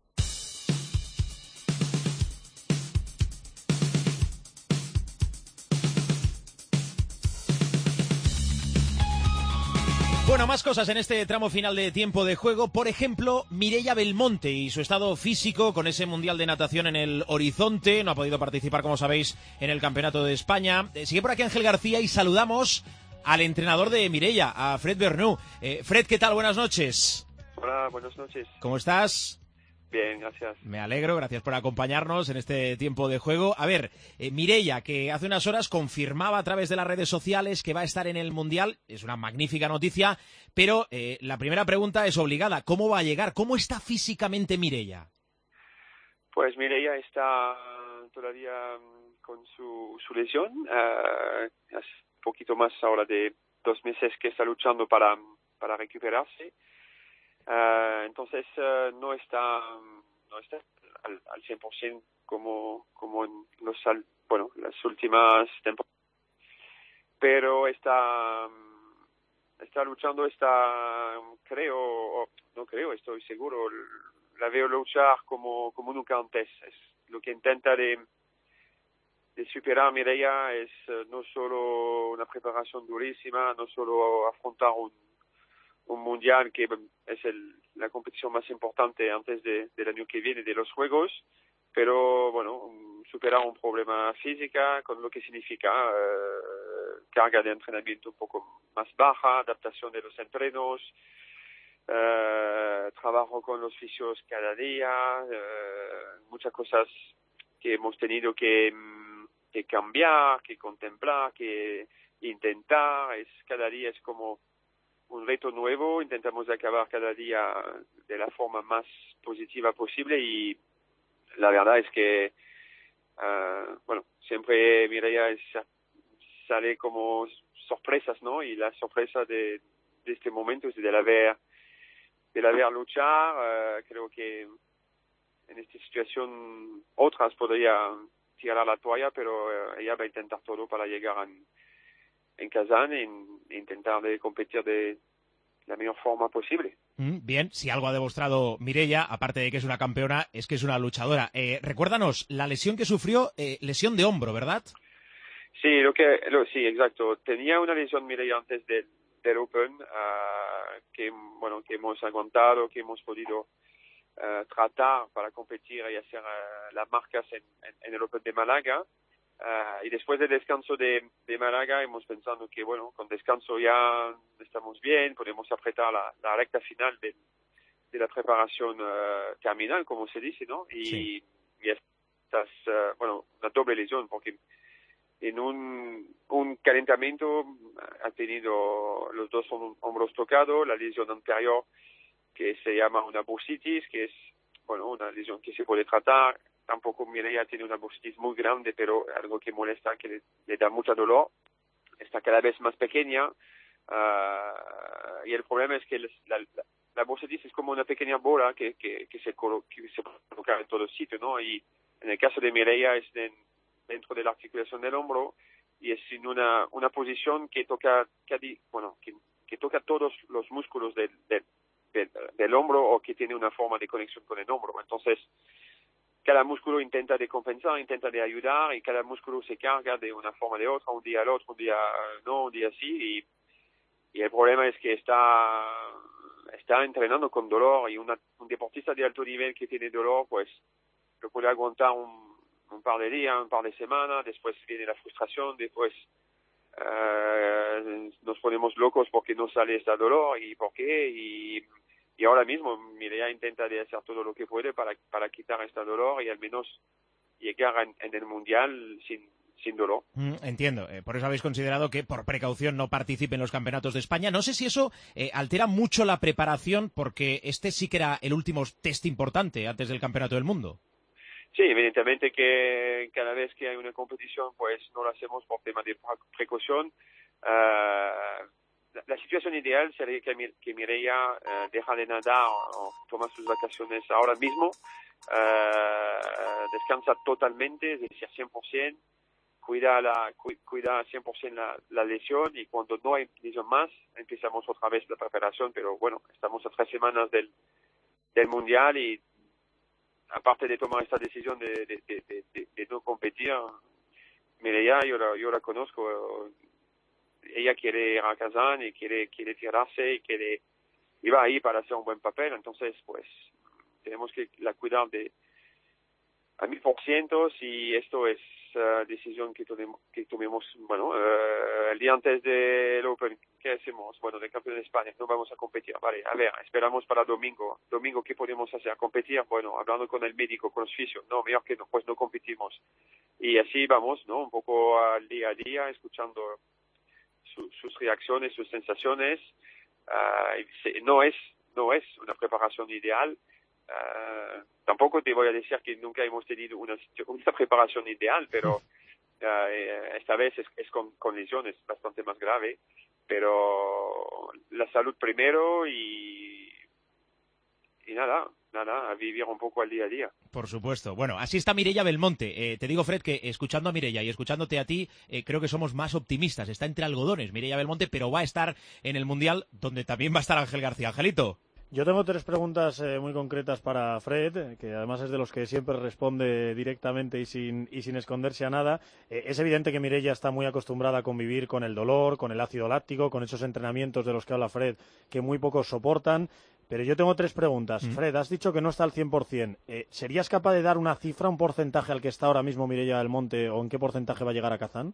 Bueno, más cosas en este tramo final de tiempo de juego. Por ejemplo, Mireia Belmonte y su estado físico con ese Mundial de Natación en el horizonte. No ha podido participar, como sabéis, en el Campeonato de España. Eh, sigue por aquí Ángel García y saludamos al entrenador de Mireia, a Fred Bernou. Eh, Fred, ¿qué tal? Buenas noches. Hola, buenas noches. ¿Cómo estás? Bien, gracias. Me alegro, gracias por acompañarnos en este tiempo de juego. A ver, eh, Mireia, que hace unas horas confirmaba a través de las redes sociales que va a estar en el Mundial, es una magnífica noticia, pero eh, la primera pregunta es obligada. ¿Cómo va a llegar? ¿Cómo está físicamente Mireia? Pues Mireia está todavía con su, su lesión, uh, hace un poquito más ahora de dos meses que está luchando para, para recuperarse. Uh, entonces uh, no está no está al, al cien por ciento como como en los bueno las últimas temporadas, pero está está luchando, está creo no creo estoy seguro, la veo luchar como como nunca antes. Es lo que intenta de de superar Mireia, es uh, no solo una preparación durísima, no solo afrontar un un mundial que es el, la competición más importante antes de, del año que viene de los Juegos, pero bueno, superar un problema físico con lo que significa uh, carga de entrenamiento un poco más baja, adaptación de los entrenos, uh, trabajo con los fisios cada día, uh, muchas cosas que hemos tenido que, que cambiar, que contemplar, que intentar. Es cada día es como un reto nuevo, intentamos acabar cada día de la forma más positiva posible y la verdad es que, uh, bueno, siempre Mireia es, sale como sorpresas, ¿no? Y la sorpresa de, de este momento es de la ver, de la ver luchar. Uh, creo que en esta situación otras podrían tirar la toalla, pero eh, ella va a intentar todo para llegar en, en Kazán e, e intentar de competir de la mejor forma posible. Bien, si algo ha demostrado Mireia, aparte de que es una campeona, es que es una luchadora. Eh, recuérdanos, la lesión que sufrió, eh, lesión de hombro, ¿verdad? Sí, lo que, lo, sí, exacto. Tenía una lesión Mireia antes del, del Open, uh, que, bueno, que hemos aguantado, que hemos podido uh, tratar para competir y hacer uh, las marcas en, en, en el Open de Málaga. Uh, y después del descanso de, de Málaga hemos pensado que, bueno, con descanso ya estamos bien, podemos apretar la, la recta final de, de la preparación uh, terminal, como se dice, ¿no? Y, sí. y estas, uh, bueno, una doble lesión, porque en un, un calentamiento ha tenido los dos hombros tocados, la lesión anterior que se llama una bursitis, que es, bueno, una lesión que se puede tratar. Tampoco Mireia tiene una bursitis muy grande, pero algo que molesta, que le, le da mucho dolor. Está cada vez más pequeña. Uh, y el problema es que la, la, la bursitis es como una pequeña bola que, que, que, se, colo, que se puede colocar en todo sitio, ¿no? Y en el caso de Mireia es de, dentro de la articulación del hombro y es en una, una posición que toca, que, bueno, que, que toca todos los músculos del, del, del, del hombro o que tiene una forma de conexión con el hombro. Entonces, cada músculo intenta de compensar, intenta de ayudar y cada músculo se carga de una forma de otra, un día al otro, un día no, un día sí. Y, y el problema es que está, está entrenando con dolor y una, un deportista de alto nivel que tiene dolor, pues lo puede aguantar un, un par de días, un par de semanas, después viene la frustración, después uh, nos ponemos locos porque no sale este dolor y por qué. Y, Y ahora mismo Mireia intenta de hacer todo lo que puede para, para quitar este dolor y al menos llegar en, en el Mundial sin, sin dolor. Mm, entiendo. Eh, por eso habéis considerado que por precaución no participe en los campeonatos de España. No sé si eso eh, altera mucho la preparación porque este sí que era el último test importante antes del Campeonato del Mundo. Sí, evidentemente que cada vez que hay una competición pues no lo hacemos por tema de precaución. Uh, La, la situación ideal sería que, que Mireia uh, deja de nadar o, o toma sus vacaciones ahora mismo, uh, descansa totalmente, es decir, cien por ciento, cuida, la, cu, cuida cien por ciento la, la lesión y cuando no hay lesión más, empezamos otra vez la preparación, pero bueno, estamos a tres semanas del, del Mundial y aparte de tomar esta decisión de, de, de, de, de, de no competir, Mireia, yo la, yo la conozco, uh, ella quiere ir a Kazán y quiere quiere tirarse y quiere y va ahí para hacer un buen papel, entonces pues tenemos que la cuidar de a mil por ciento y esto es uh, decisión que tomemos que tomemos bueno uh, el día antes del Open. ¿Qué hacemos? Bueno, del campeón de España no vamos a competir, vale, a ver, esperamos para domingo domingo ¿qué podemos hacer? ¿Competir? Bueno, hablando con el médico, con los fisios, no, mejor que no, pues no competimos y así vamos, ¿no? Un poco al día a día, escuchando Su, sus reacciones, sus sensaciones. Uh, no es no es una preparación ideal. Uh, tampoco te voy a decir que nunca hemos tenido una, una preparación ideal, pero uh, esta vez es, es con, con lesiones bastante más grave. Pero la salud primero y, y nada, nada, a vivir un poco al día a día. Por supuesto. Bueno, así está Mireia Belmonte. Eh, te digo, Fred, que escuchando a Mireia y escuchándote a ti, eh, creo que somos más optimistas. Está entre algodones Mireia Belmonte, pero va a estar en el Mundial, donde también va a estar Ángel García. Angelito. Yo tengo tres preguntas eh, muy concretas para Fred, que además es de los que siempre responde directamente y sin, y sin esconderse a nada. Eh, es evidente que Mireia está muy acostumbrada a convivir con el dolor, con el ácido láctico, con esos entrenamientos de los que habla Fred, que muy pocos soportan. Pero yo tengo tres preguntas. Mm. Fred, has dicho que no está al cien por cien. Eh, ¿Serías capaz de dar una cifra, un porcentaje al que está ahora mismo Mireia Belmonte o en qué porcentaje va a llegar a Kazán?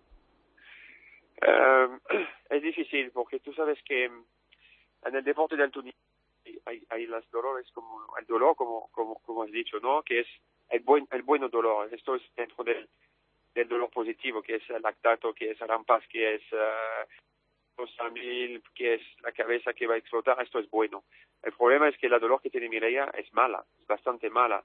Uh, es difícil porque tú sabes que en el deporte de alto nivel hay, hay los dolores como el dolor como como como has dicho, ¿no? Que es el buen el bueno dolor. Esto es dentro del, del dolor positivo, que es el lactato, que es el rampas, que es uh, mil, que es la cabeza que va a explotar. Esto es bueno. El problema es que la dolor que tiene Mireia es mala, es bastante mala.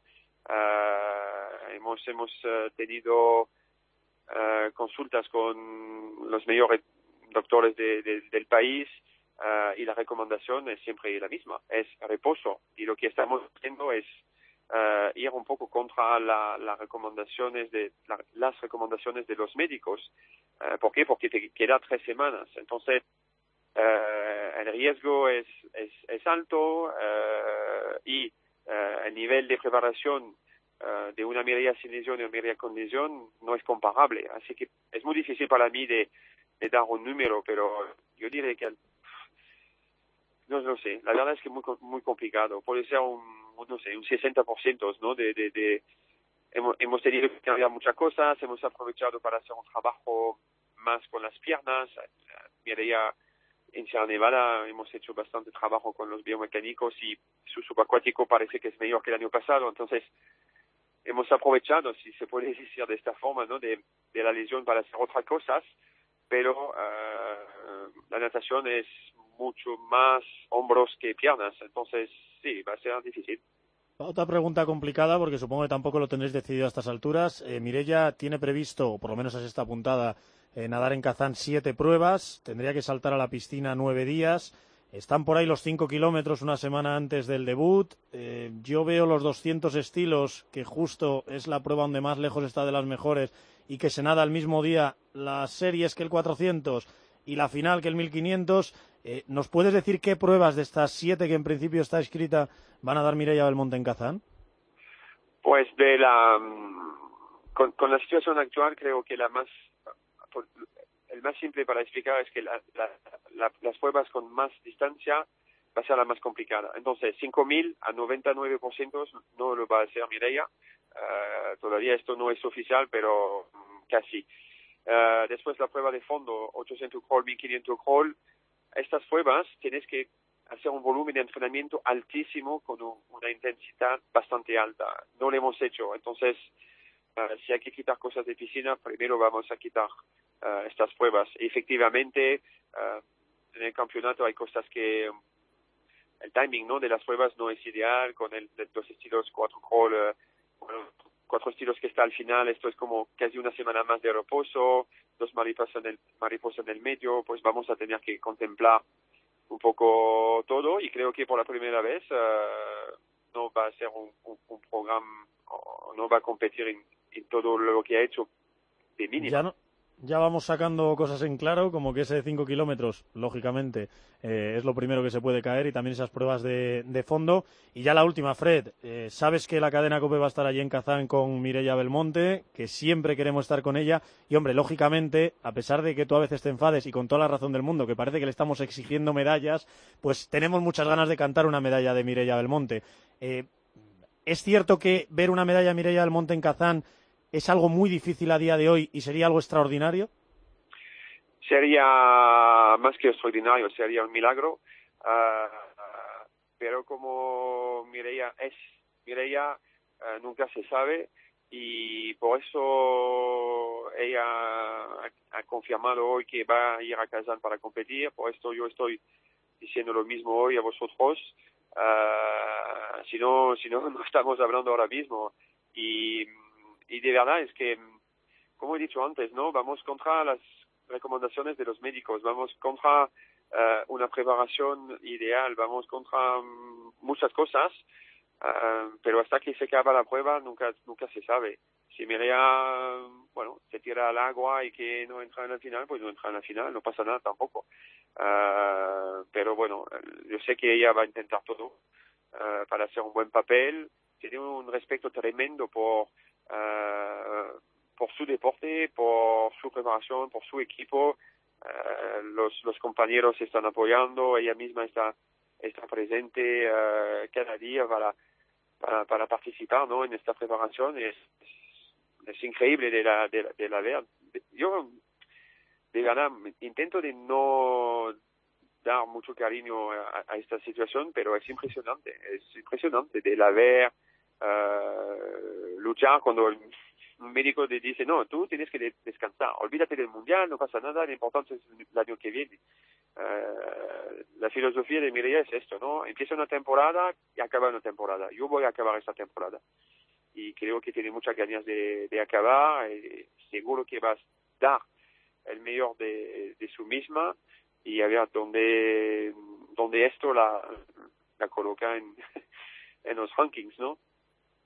Uh, hemos hemos uh, tenido uh, consultas con los mejores doctores de, de, del país. Uh, y la recomendación es siempre la misma, es reposo. Y lo que estamos haciendo es uh, ir un poco contra la, las recomendaciones de la, las recomendaciones de los médicos. Uh, ¿Por qué? Porque te queda tres semanas. Entonces, uh, el riesgo es, es, es alto uh, y uh, el nivel de preparación uh, de una Mireia sin lesión y una Mireia con lesión no es comparable. Así que es muy difícil para mí de, de dar un número, pero yo diré que no lo sé, la verdad es que es muy, muy complicado. Puede ser un, no sé, un sesenta por ciento, ¿no? De, de, de, hemos, hemos tenido que cambiar muchas cosas, hemos aprovechado para hacer un trabajo más con las piernas. Mireia en Sierra Nevada hemos hecho bastante trabajo con los biomecánicos y su subacuático parece que es mejor que el año pasado. Entonces, hemos aprovechado, si se puede decir de esta forma, ¿no? De, de la lesión para hacer otras cosas, pero uh, la natación es mucho más hombros que piernas, entonces sí, va a ser difícil. Otra pregunta complicada, porque supongo que tampoco lo tendréis decidido a estas alturas. Eh, Mireia tiene previsto, o por lo menos así está apuntada, eh, nadar en Kazán siete pruebas, tendría que saltar a la piscina nueve días, están por ahí los cinco kilómetros una semana antes del debut. Eh, yo veo los doscientos estilos, que justo es la prueba donde más lejos está de las mejores, y que se nada el mismo día las series que el cuatrocientos y la final que el mil quinientos. Eh, ¿Nos puedes decir qué pruebas de estas siete que en principio está escrita van a dar Mireia Belmonte en Kazán? Pues de la con, con la situación actual creo que la más el más simple para explicar es que la, la, la, las pruebas con más distancia va a ser la más complicada. Entonces cinco mil a noventa y nueve por ciento no lo va a hacer Mireia. Uh, todavía esto no es oficial, pero um, casi. Uh, después la prueba de fondo, ochocientos crawl, mil quinientos crawl. Estas pruebas tienes que hacer un volumen de entrenamiento altísimo con un, una intensidad bastante alta. No lo hemos hecho. Entonces, uh, si hay que quitar cosas de piscina, primero vamos a quitar uh, estas pruebas. Y efectivamente, uh, en el campeonato hay cosas que um, el timing, ¿no?, de las pruebas no es ideal con el, de los estilos cuatro crawl, uh, bueno, cuatro estilos que está al final. Esto es como casi una semana más de reposo, dos mariposas en el, mariposa en el medio, pues vamos a tener que contemplar un poco todo y creo que por la primera vez uh, no va a ser un, un, un programa, no va a competir en, en todo lo que ha hecho de mínima. Ya no. Ya vamos sacando cosas en claro, como que ese de cinco kilómetros, lógicamente, eh, es lo primero que se puede caer, y también esas pruebas de, de fondo. Y ya la última, Fred, eh, sabes que la cadena COPE va a estar allí en Kazán con Mireia Belmonte, que siempre queremos estar con ella, y hombre, lógicamente, a pesar de que tú a veces te enfades, y con toda la razón del mundo, que parece que le estamos exigiendo medallas, pues tenemos muchas ganas de cantar una medalla de Mireia Belmonte. Eh, ¿Es cierto que ver una medalla de Mireia Belmonte en Kazán es algo muy difícil a día de hoy y sería algo extraordinario? Sería más que extraordinario, sería un milagro, uh, pero como Mireia es Mireia, uh, nunca se sabe, y por eso ella ha, ha confirmado hoy que va a ir a Kazán para competir. Por esto yo estoy diciendo lo mismo hoy a vosotros. Uh, si no, si no, no estamos hablando ahora mismo. Y Y de verdad es que, como he dicho antes, ¿no?, vamos contra las recomendaciones de los médicos, vamos contra uh, una preparación ideal, vamos contra um, muchas cosas, uh, pero hasta que se acaba la prueba nunca nunca se sabe. Si Mireia, bueno, se tira al agua y que no entra en la final, pues no entra en la final, no pasa nada tampoco. Uh, pero bueno, yo sé que ella va a intentar todo uh, para hacer un buen papel. Tiene un respeto tremendo por Uh, por su deporte, por su preparación, por su equipo. Uh, los, los compañeros se están apoyando, ella misma está, está presente uh, cada día para, para, para participar, ¿no?, en esta preparación. Es, es increíble de la, de, de la ver. Yo, de verdad, intento de no dar mucho cariño a, a esta situación, pero es impresionante, es impresionante de la ver Uh, luchar cuando el médico te dice no, tú tienes que de- descansar, olvídate del mundial, no pasa nada, lo importante es el año que viene. Uh, la filosofía de Mireia es esto, ¿no? Empieza una temporada y acaba una temporada. Yo voy a acabar esta temporada y creo que tiene muchas ganas de, de acabar, y seguro que va a dar el mejor de, de su misma, y a ver dónde, dónde esto la, la coloca en, en los rankings, ¿no?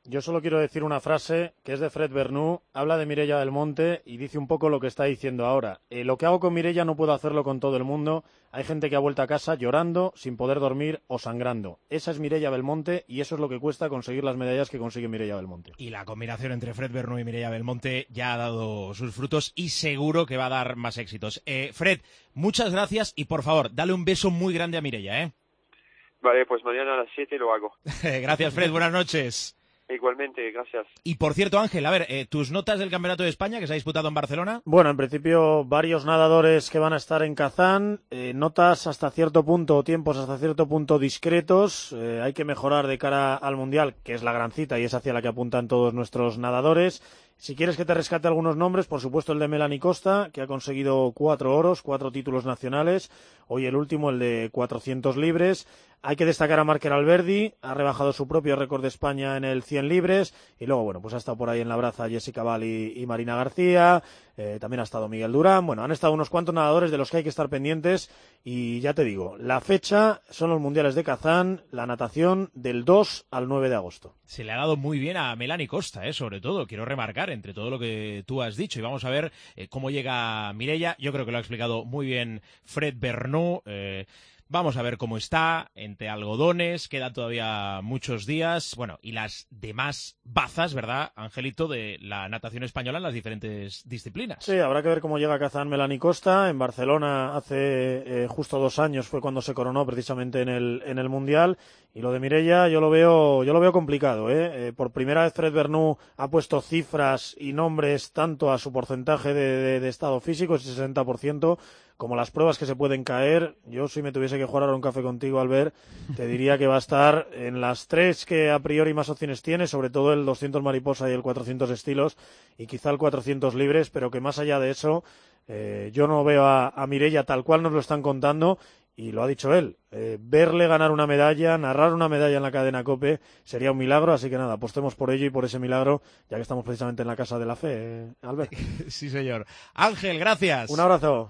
Yo solo quiero decir una frase que es de Fred Bernou, habla de Mireia Belmonte y dice un poco lo que está diciendo ahora. Eh, lo que hago con Mireia no puedo hacerlo con todo el mundo. Hay gente que ha vuelto a casa llorando, sin poder dormir o sangrando. Esa es Mireia Belmonte y eso es lo que cuesta conseguir las medallas que consigue Mireia Belmonte. Y la combinación entre Fred Bernou y Mireia Belmonte ya ha dado sus frutos y seguro que va a dar más éxitos. Eh, Fred, muchas gracias y por favor, dale un beso muy grande a Mireia, ¿eh? Vale, pues mañana a las siete lo hago. Gracias, Fred, buenas noches. Igualmente, gracias. Y por cierto, Ángel, a ver, eh, tus notas del Campeonato de España que se ha disputado en Barcelona. Bueno, en principio varios nadadores que van a estar en Kazán, eh, notas hasta cierto punto, tiempos hasta cierto punto discretos, eh, hay que mejorar de cara al Mundial, que es la gran cita y es hacia la que apuntan todos nuestros nadadores. Si quieres que te rescate algunos nombres, por supuesto el de Melanie Costa, que ha conseguido cuatro oros, cuatro títulos nacionales, hoy el último, el de cuatrocientos libres. Hay que destacar a Marker Alberdi, ha rebajado su propio récord de España en el cien libres, y luego, bueno, pues ha estado por ahí en la braza Jessica Val y, y Marina García, eh, también ha estado Miguel Durán, bueno, han estado unos cuantos nadadores de los que hay que estar pendientes, y ya te digo, la fecha son los Mundiales de Kazán, la natación del dos al nueve de agosto. Se le ha dado muy bien a Melanie Costa, eh, sobre todo, quiero remarcar, entre todo lo que tú has dicho, y vamos a ver eh, cómo llega Mireia. Yo creo que lo ha explicado muy bien Fred Bernou. eh, Vamos a ver cómo está, entre algodones, quedan todavía muchos días, bueno, y las demás bazas, ¿verdad, Angelito, de la natación española en las diferentes disciplinas? Sí, habrá que ver cómo llega a Kazán Melanie Costa. En Barcelona hace eh, justo dos años fue cuando se coronó precisamente en el, en el Mundial, y lo de Mireia yo lo veo, yo lo veo complicado, ¿eh? Eh, por primera vez Fred Bernou ha puesto cifras y nombres tanto a su porcentaje de, de, de estado físico, ese sesenta por ciento, como las pruebas que se pueden caer. Yo, si me tuviese que jugar ahora un café contigo, Albert, te diría que va a estar en las tres que a priori más opciones tiene, sobre todo el doscientos mariposa y el cuatrocientos estilos, y quizá el cuatrocientos libres, pero que más allá de eso, eh, yo no veo a, a Mireia tal cual nos lo están contando, y lo ha dicho él, eh, verle ganar una medalla, narrar una medalla en la cadena COPE, sería un milagro, así que nada, apostemos por ello y por ese milagro, ya que estamos precisamente en la Casa de la Fe, eh, Albert. Sí, señor. Ángel, gracias. Un abrazo.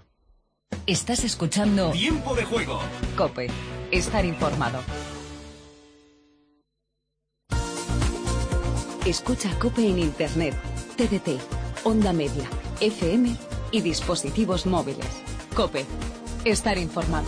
Estás escuchando Tiempo de Juego. COPE. Estar informado. Escucha COPE en Internet, T D T, Onda Media, F M y dispositivos móviles. COPE. Estar informado.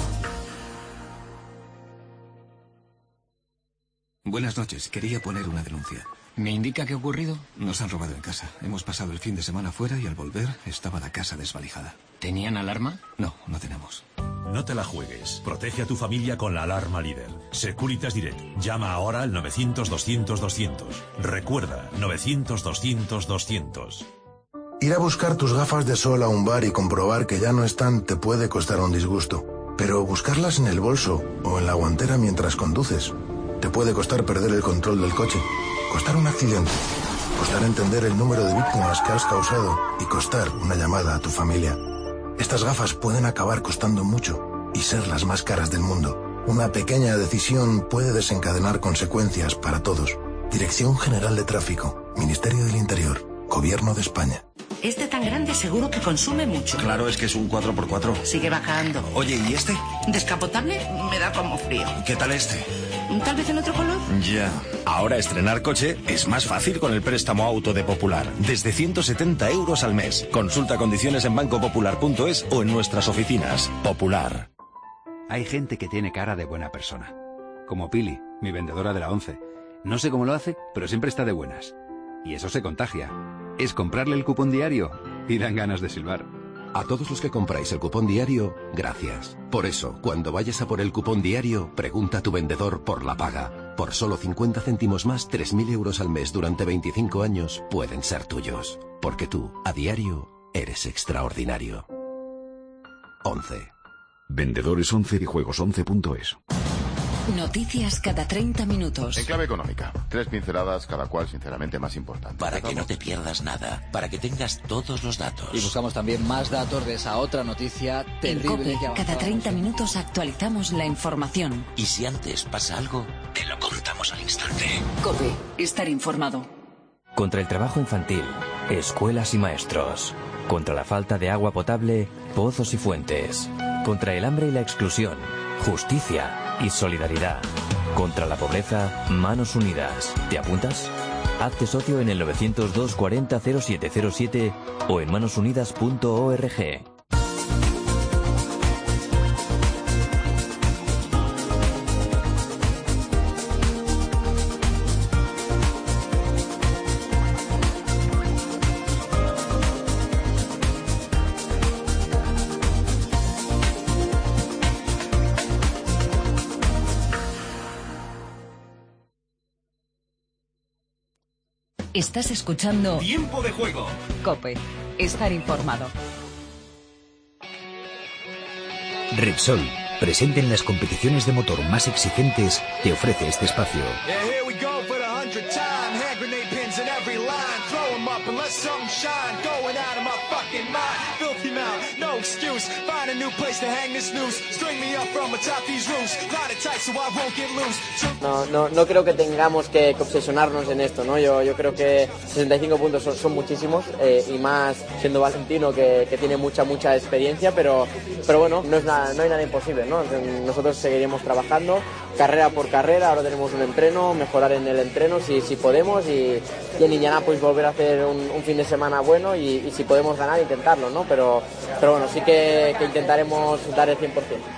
Buenas noches. Quería poner una denuncia. ¿Me indica qué ha ocurrido? Nos han robado en casa. Hemos pasado el fin de semana fuera y al volver estaba la casa desvalijada. ¿Tenían alarma? No, no tenemos. No te la juegues. Protege a tu familia con la alarma líder. Securitas Direct. Llama ahora al novecientos doscientos doscientos. Recuerda, novecientos doscientos doscientos. Ir a buscar tus gafas de sol a un bar y comprobar que ya no están te puede costar un disgusto. Pero buscarlas en el bolso o en la guantera mientras conduces te puede costar perder el control del coche, costar un accidente, costar entender el número de víctimas que has causado y costar una llamada a tu familia. Estas gafas pueden acabar costando mucho y ser las más caras del mundo. Una pequeña decisión puede desencadenar consecuencias para todos. Dirección General de Tráfico, Ministerio del Interior, Gobierno de España. Este tan grande seguro que consume mucho. Claro, es que es un cuatro por cuatro. Sigue bajando. Oye, ¿y este? Descapotable me da como frío. ¿Qué tal este? ¿Tal vez en otro color? Ya. Ahora estrenar coche es más fácil con el préstamo auto de Popular. Desde ciento setenta euros al mes. Consulta condiciones en banco popular punto es o en nuestras oficinas. Popular. Hay gente que tiene cara de buena persona. Como Pili, mi vendedora de la once. No sé cómo lo hace, pero siempre está de buenas. Y eso se contagia. Es comprarle el cupón diario y dan ganas de silbar. A todos los que compráis el cupón diario, gracias. Por eso, cuando vayas a por el cupón diario, pregunta a tu vendedor por la paga. Por solo cincuenta céntimos más, tres mil euros al mes durante veinticinco años pueden ser tuyos. Porque tú, a diario, eres extraordinario. once. Vendedores once y juegos once punto es. Noticias cada treinta minutos. En clave económica, tres pinceladas, cada cual sinceramente más importante. Para que no te pierdas nada, para que tengas todos los datos. Y buscamos también más datos de esa otra noticia terrible. En COPE, cada treinta minutos actualizamos la información. Y si antes pasa algo, te lo contamos al instante. COPE, estar informado. Contra el trabajo infantil, escuelas y maestros. Contra la falta de agua potable, pozos y fuentes. Contra el hambre y la exclusión, justicia y solidaridad. Contra la pobreza, manos unidas. ¿Te apuntas? Hazte socio en el novecientos dos cuarenta cero siete cero siete o en manosunidas punto org. Estás escuchando Tiempo de Juego. COPE. Estar informado. Repsol, presente en las competiciones de motor más exigentes, te ofrece este espacio. No, no, no creo que tengamos que, que obsesionarnos en esto, ¿no? Yo, yo creo que sesenta y cinco puntos son, son muchísimos eh, y más siendo Valentino que, que tiene mucha, mucha experiencia, pero, pero bueno, no, es nada, no hay nada imposible, ¿no? Nosotros seguiremos trabajando carrera por carrera, ahora tenemos un entreno, mejorar en el entreno si, si podemos y, y en Indianápolis volver a hacer un, un fin de semana bueno y, y si podemos ganar, intentarlo, ¿no? Pero, pero bueno, sí que, que intentaremos dar el cien por ciento.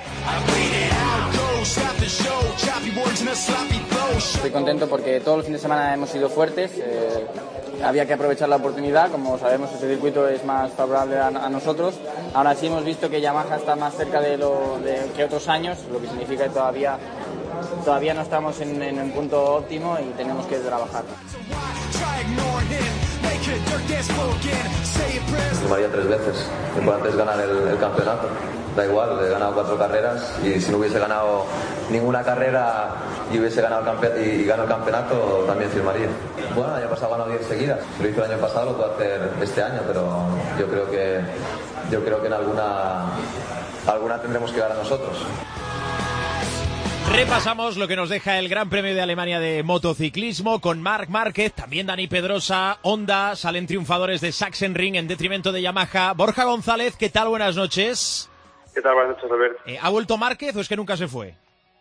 Estoy contento porque todos los fines de semana hemos sido fuertes, eh, había que aprovechar la oportunidad, como sabemos este circuito es más favorable a, a nosotros. Ahora sí hemos visto que Yamaha está más cerca de lo de, que otros años, lo que significa que todavía, todavía no estamos en, en un punto óptimo y tenemos que trabajar. Sumaría tres veces, lo importante es ganar el, el campeonato. Da igual, he ganado cuatro carreras y si no hubiese ganado ninguna carrera y hubiese ganado el campe- y gano el campeonato, también firmaría. Bueno, el año pasado he ganado diez seguidas. Lo hice el año pasado, lo puedo hacer este año, pero yo creo que yo creo que en alguna alguna tendremos que ganar nosotros. Repasamos lo que nos deja el Gran Premio de Alemania de motociclismo con Marc Márquez, también Dani Pedrosa, Honda, salen triunfadores de Sachsenring en detrimento de Yamaha. Borja González, ¿qué tal? Buenas noches. ¿Qué tal? Buenas noches, Albert. Eh, ¿Ha vuelto Márquez o es que nunca se fue?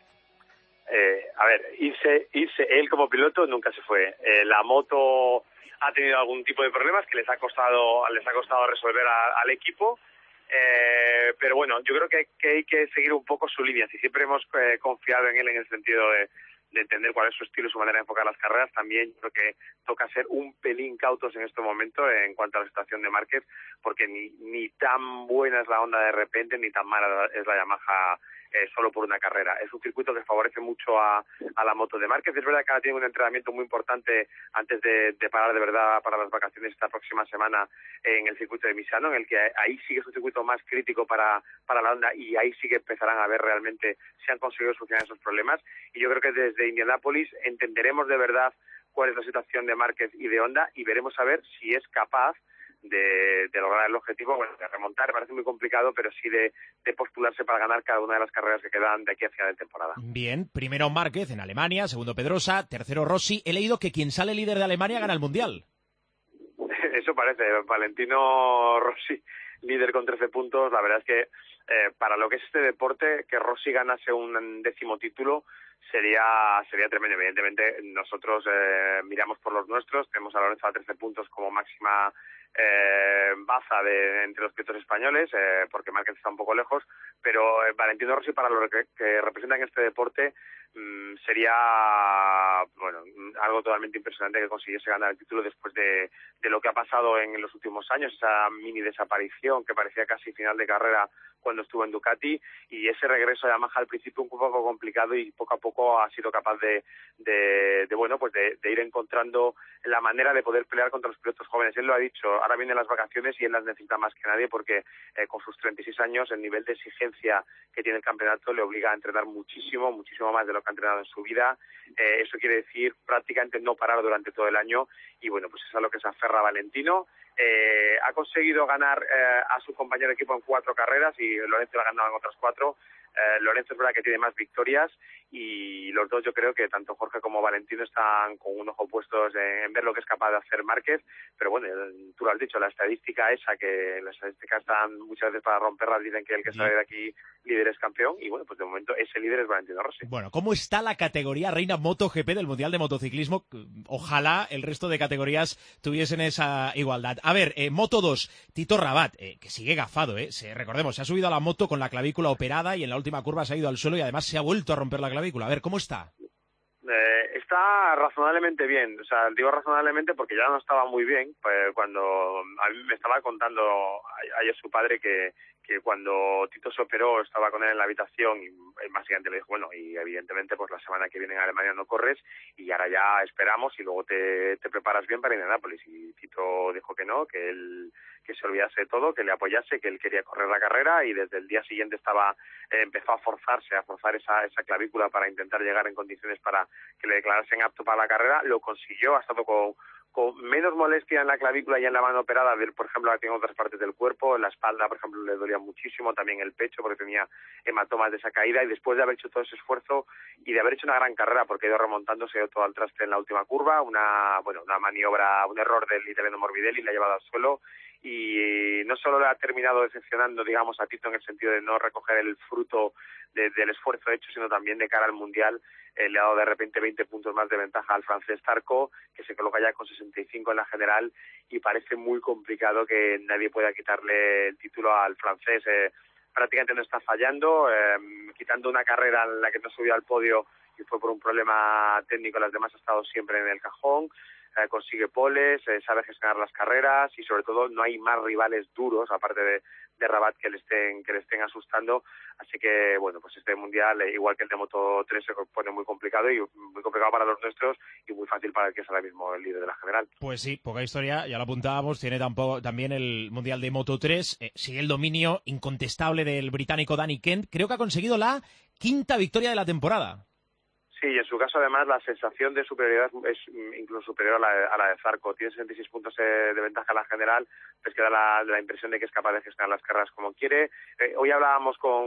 Eh, a ver, irse, irse él como piloto nunca se fue. Eh, la moto ha tenido algún tipo de problemas que les ha costado, les ha costado resolver a, al equipo. Eh, pero bueno, yo creo que, que hay que seguir un poco su línea. Si siempre hemos eh, confiado en él en el sentido de, de entender cuál es su estilo y su manera de enfocar las carreras, también creo que toca ser un pelín cautos en este momento en cuanto a la situación de Márquez, porque ni, ni tan buena es la Honda de repente, ni tan mala es la Yamaha eh, solo por una carrera. Es un circuito que favorece mucho a, a la moto de Márquez. Es verdad que ahora tiene un entrenamiento muy importante antes de, de parar de verdad para las vacaciones esta próxima semana en el circuito de Misano, en el que ahí sí que es un circuito más crítico para, para la Honda y ahí sí que empezarán a ver realmente si han conseguido solucionar esos problemas. Y yo creo que desde Indianápolis entenderemos de verdad cuál es la situación de Márquez y de Honda y veremos a ver si es capaz de, de lograr el objetivo, bueno, de remontar, parece muy complicado, pero sí de, de postularse para ganar cada una de las carreras que quedan de aquí hacia la temporada. Bien, primero Márquez en Alemania, segundo Pedrosa, tercero Rossi. He leído que quien sale líder de Alemania gana el Mundial. Eso parece, Valentino Rossi, líder con trece puntos. La verdad es que eh, para lo que es este deporte, que Rossi ganase un décimo título sería sería tremendo. Evidentemente nosotros eh, miramos por los nuestros, tenemos a Lorenzo a trece puntos como máxima eh, baza de entre los pilotos españoles, eh, porque Márquez está un poco lejos, pero eh, Valentino Rossi para lo que, que representa en este deporte mmm, sería bueno algo totalmente impresionante que consiguiese ganar el título después de, de lo que ha pasado en los últimos años, esa mini desaparición que parecía casi final de carrera cuando estuvo en Ducati, y ese regreso a Yamaha al principio un poco complicado y poco a poco ha sido capaz de, de, de bueno pues de, de ir encontrando la manera de poder pelear contra los pilotos jóvenes. Él lo ha dicho, ahora vienen las vacaciones y él las necesita más que nadie porque eh, con sus treinta y seis años el nivel de exigencia que tiene el campeonato le obliga a entrenar muchísimo, muchísimo más de lo que ha entrenado en su vida. Eh, eso quiere decir prácticamente no parar durante todo el año y bueno, pues es a lo que se aferra Valentino. Eh, ha conseguido ganar eh, a su compañero de equipo en cuatro carreras y Lorenzo lo ha ganado en otras cuatro. Eh, Lorenzo es verdad que tiene más victorias y los dos yo creo que tanto Jorge como Valentino están con un ojo puestos en, en ver lo que es capaz de hacer Márquez, pero bueno, tú lo has dicho, la estadística esa, que las estadísticas están muchas veces para romperlas, dicen que el que sale de aquí líder es campeón y bueno, pues de momento ese líder es Valentino Rossi. Bueno, ¿cómo está la categoría reina MotoGP del Mundial de Motociclismo? Ojalá el resto de categorías tuviesen esa igualdad. A ver, eh, Moto dos, Tito Rabat, eh, que sigue gafado, eh. Se, recordemos, se ha subido a la moto con la clavícula operada y en la última curva se ha ido al suelo y además se ha vuelto a romper la clavícula. A ver, ¿cómo está? Eh, está razonablemente bien, o sea, digo razonablemente porque ya no estaba muy bien, pues cuando a mí me estaba contando ayer su padre que, que cuando Tito se operó estaba con él en la habitación y, y básicamente le dijo, bueno, y evidentemente pues la semana que viene en Alemania no corres y ahora ya esperamos y luego te, te preparas bien para Indianápolis. Y Tito dijo que no, que él que se olvidase de todo, que le apoyase, que él quería correr la carrera y desde el día siguiente estaba eh, empezó a forzarse, a forzar esa, esa clavícula para intentar llegar en condiciones para que le declarasen apto para la carrera. Lo consiguió, ha estado con, con menos molestia en la clavícula y en la mano operada, por ejemplo, la tiene en otras partes del cuerpo, en la espalda, por ejemplo, le dolía muchísimo, también el pecho porque tenía hematomas de esa caída y después de haber hecho todo ese esfuerzo y de haber hecho una gran carrera porque ha ido remontando, se ha ido todo al traste en la última curva, una, bueno, una maniobra, un error del italiano Morbidelli, le ha llevado al suelo y no solo le ha terminado decepcionando, digamos, a Tito en el sentido de no recoger el fruto de, del esfuerzo hecho, sino también de cara al Mundial, eh, le ha dado de repente veinte puntos más de ventaja al francés Zarco, que se coloca ya con sesenta y cinco en la general y parece muy complicado que nadie pueda quitarle el título al francés. Eh, prácticamente no está fallando, eh, quitando una carrera en la que no subió al podio y fue por un problema técnico, las demás ha estado siempre en el cajón. Eh, consigue poles, eh, sabe gestionar las carreras y sobre todo no hay más rivales duros aparte de, de Rabat que le estén que le estén asustando, así que bueno, pues este mundial eh, igual que el de Moto tres se pone muy complicado y muy complicado para los nuestros y muy fácil para el que es ahora mismo el líder de la general. Pues sí, poca historia, ya lo apuntábamos, tiene tampoco, también el mundial de Moto tres, eh, sigue el dominio incontestable del británico Danny Kent, creo que ha conseguido la quinta victoria de la temporada. Sí, y en su caso además la sensación de superioridad es incluso superior a la, a la de Zarco. Tiene sesenta y seis puntos de ventaja en la general, pues queda la, la impresión de que es capaz de gestionar las carreras como quiere. Eh, hoy hablábamos con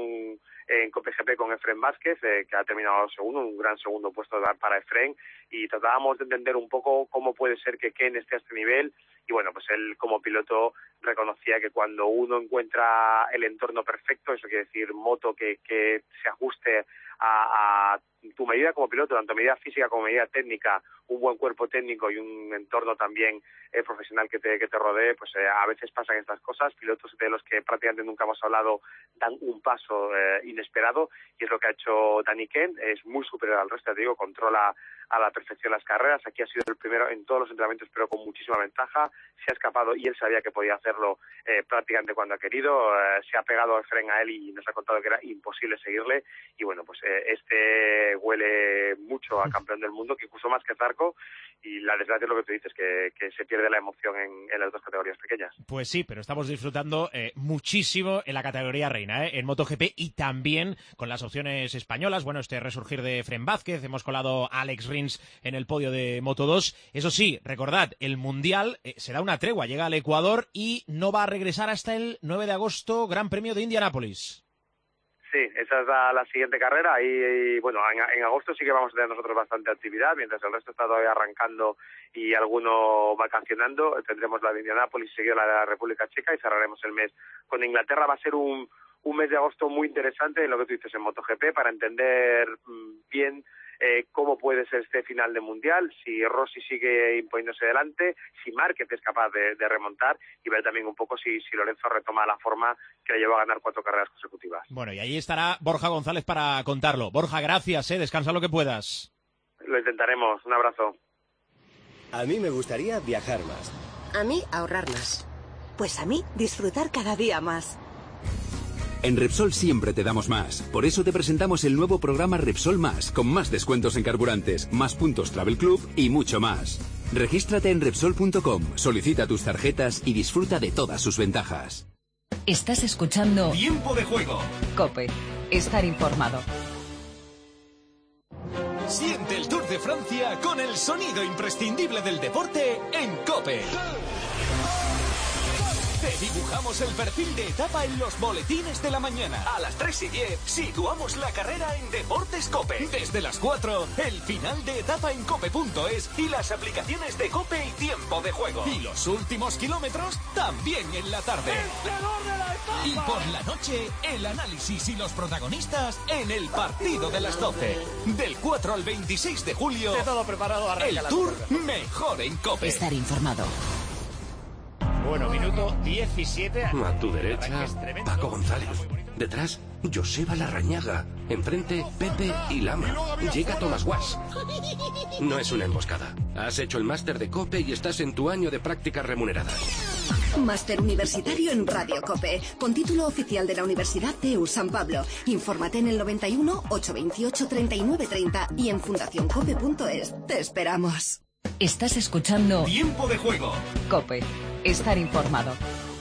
en COPGP con Efren Vázquez, eh, que ha terminado segundo, un gran segundo puesto para Efren, y tratábamos de entender un poco cómo puede ser que Ken esté a este nivel. Y bueno, pues él como piloto reconocía que cuando uno encuentra el entorno perfecto, eso quiere decir moto que, que se ajuste a, a tu medida como piloto, tanto medida física como medida técnica, un buen cuerpo técnico y un entorno también eh, profesional que te, que te rodee, pues eh, a veces pasan estas cosas. Pilotos de los que prácticamente nunca hemos hablado dan un paso eh, inesperado y es lo que ha hecho Danny Kent. Es muy superior al resto, te digo, controla a la perfección las carreras. Aquí ha sido el primero en todos los entrenamientos, pero con muchísima ventaja. Se ha escapado y él sabía que podía hacerlo eh, prácticamente cuando ha querido. Eh, se ha pegado el freno a él y nos ha contado que era imposible seguirle. Y bueno, pues eh, este huele mucho a campeón del mundo, que incluso más que Zarco. Y la desgracia es lo que tú dices, que, que se pierde la emoción en, en las dos categorías pequeñas. Pues sí, pero estamos disfrutando eh, muchísimo en la categoría reina, eh, en MotoGP y también con las opciones españolas. Bueno, este resurgir de Efren Vázquez, hemos colado a Alex Rins en el podio de Moto dos. Eso sí, recordad, el Mundial eh, se da una tregua, llega al Ecuador y no va a regresar hasta el nueve de agosto, Gran Premio de Indianápolis. Sí, esa es la, la siguiente carrera y, y bueno, en, en agosto sí que vamos a tener nosotros bastante actividad, mientras el resto está todavía arrancando y alguno vacacionando. Tendremos la de Indianápolis, seguida la de la República Checa y cerraremos el mes con Inglaterra. Va a ser un, un mes de agosto muy interesante en lo que tú dices en MotoGP para entender mmm, bien Eh, cómo puede ser este final de Mundial, si Rossi sigue imponiéndose delante, si Márquez es capaz de, de remontar y ver también un poco si, si Lorenzo retoma la forma que le llevó a ganar cuatro carreras consecutivas. Bueno, y ahí estará Borja González para contarlo. Borja, gracias, eh, descansa lo que puedas. Lo intentaremos, un abrazo. A mí me gustaría viajar más. A mí ahorrar más. Pues a mí disfrutar cada día más. En Repsol siempre te damos más. Por eso te presentamos el nuevo programa Repsol Más, con más descuentos en carburantes, más puntos Travel Club y mucho más. Regístrate en Repsol punto com, solicita tus tarjetas y disfruta de todas sus ventajas. Estás escuchando Tiempo de Juego. COPE. Estar informado. Siente el Tour de Francia con el sonido imprescindible del deporte en COPE. Te dibujamos el perfil de etapa en los boletines de la mañana. A las tres y diez situamos la carrera en Deportes COPE. Desde las cuatro, el final de etapa en cope punto es y las aplicaciones de COPE y Tiempo de Juego. Y los últimos kilómetros también en la tarde. Y por la noche, el análisis y los protagonistas en el partido de las doce. Del cuatro al veintiséis de julio, De todo preparado, arranca el la Tour carrera. mejor en COPE. Estar informado. Bueno, minuto diecisiete. A tu derecha, Arranque es tremendo. Paco González. Detrás, Joseba Larrañaga. Enfrente, Pepe y Lama. Llega Tomás Guas. No es una emboscada. Has hecho el máster de COPE y estás en tu año de prácticas remuneradas. Máster universitario en Radio COPE, con título oficial de la Universidad C E U San Pablo. Infórmate en el noventa y uno, ochocientos veintiocho, treinta y nueve treinta y en fundación cope punto es. Te esperamos. Estás escuchando Tiempo de Juego. COPE. Estar informado.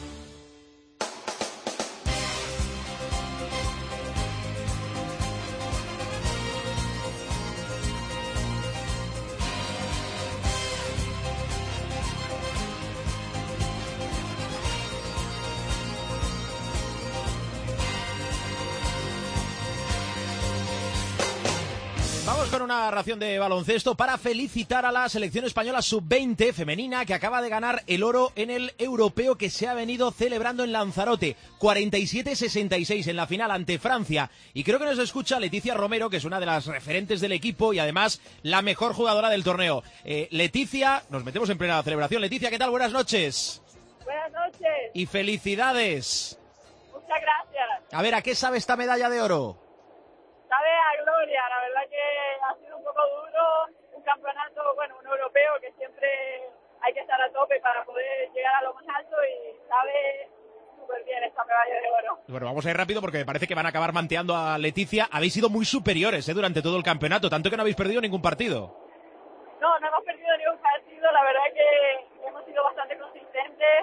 Vamos con una ración de baloncesto para felicitar a la selección española sub veinte femenina que acaba de ganar el oro en el europeo que se ha venido celebrando en Lanzarote. cuarenta y siete sesenta y seis en la final ante Francia. Y creo que nos escucha Leticia Romero, que es una de las referentes del equipo y además la mejor jugadora del torneo. Eh, Leticia, nos metemos en plena celebración. Leticia, ¿qué tal? Buenas noches. Buenas noches. Y felicidades. Muchas gracias. A ver, ¿a qué sabe esta medalla de oro? Sabe a gloria, la verdad que ha sido un poco duro, un campeonato, bueno, un europeo que siempre hay que estar a tope para poder llegar a lo más alto y sabe súper bien esta medalla de oro. Bueno, vamos a ir rápido porque me parece que van a acabar manteando a Leticia. Habéis sido muy superiores ¿eh? durante todo el campeonato, tanto que no habéis perdido ningún partido. No, no hemos perdido ningún partido, la verdad que hemos sido bastante consistentes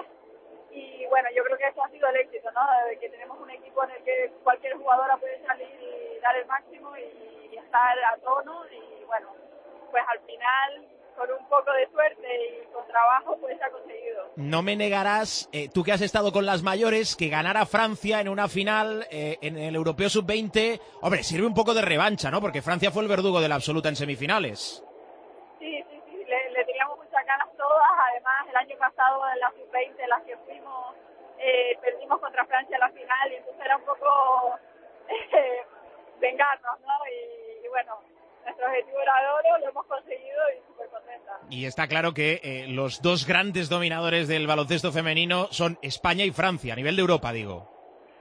y bueno, yo creo que eso ha sido el éxito, ¿no? De que tenemos un equipo en el que cualquier jugadora puede salir y dar el máximo y, y estar a tono y bueno, pues al final con un poco de suerte y con trabajo pues se ha conseguido. No me negarás, eh, tú que has estado con las mayores, que ganar a Francia en una final eh, en el Europeo sub veinte, hombre, sirve un poco de revancha, ¿no? Porque Francia fue el verdugo de la absoluta en semifinales. Sí, sí, sí, le, le teníamos muchas ganas todas, además el año pasado en la sub veinte, en las que fuimos, eh, perdimos contra Francia en la final y entonces era un poco eh, vengarnos, ¿no? Y, y bueno, nuestro objetivo era de oro, lo hemos conseguido y súper contenta. Y está claro que eh, los dos grandes dominadores del baloncesto femenino son España y Francia, a nivel de Europa, digo.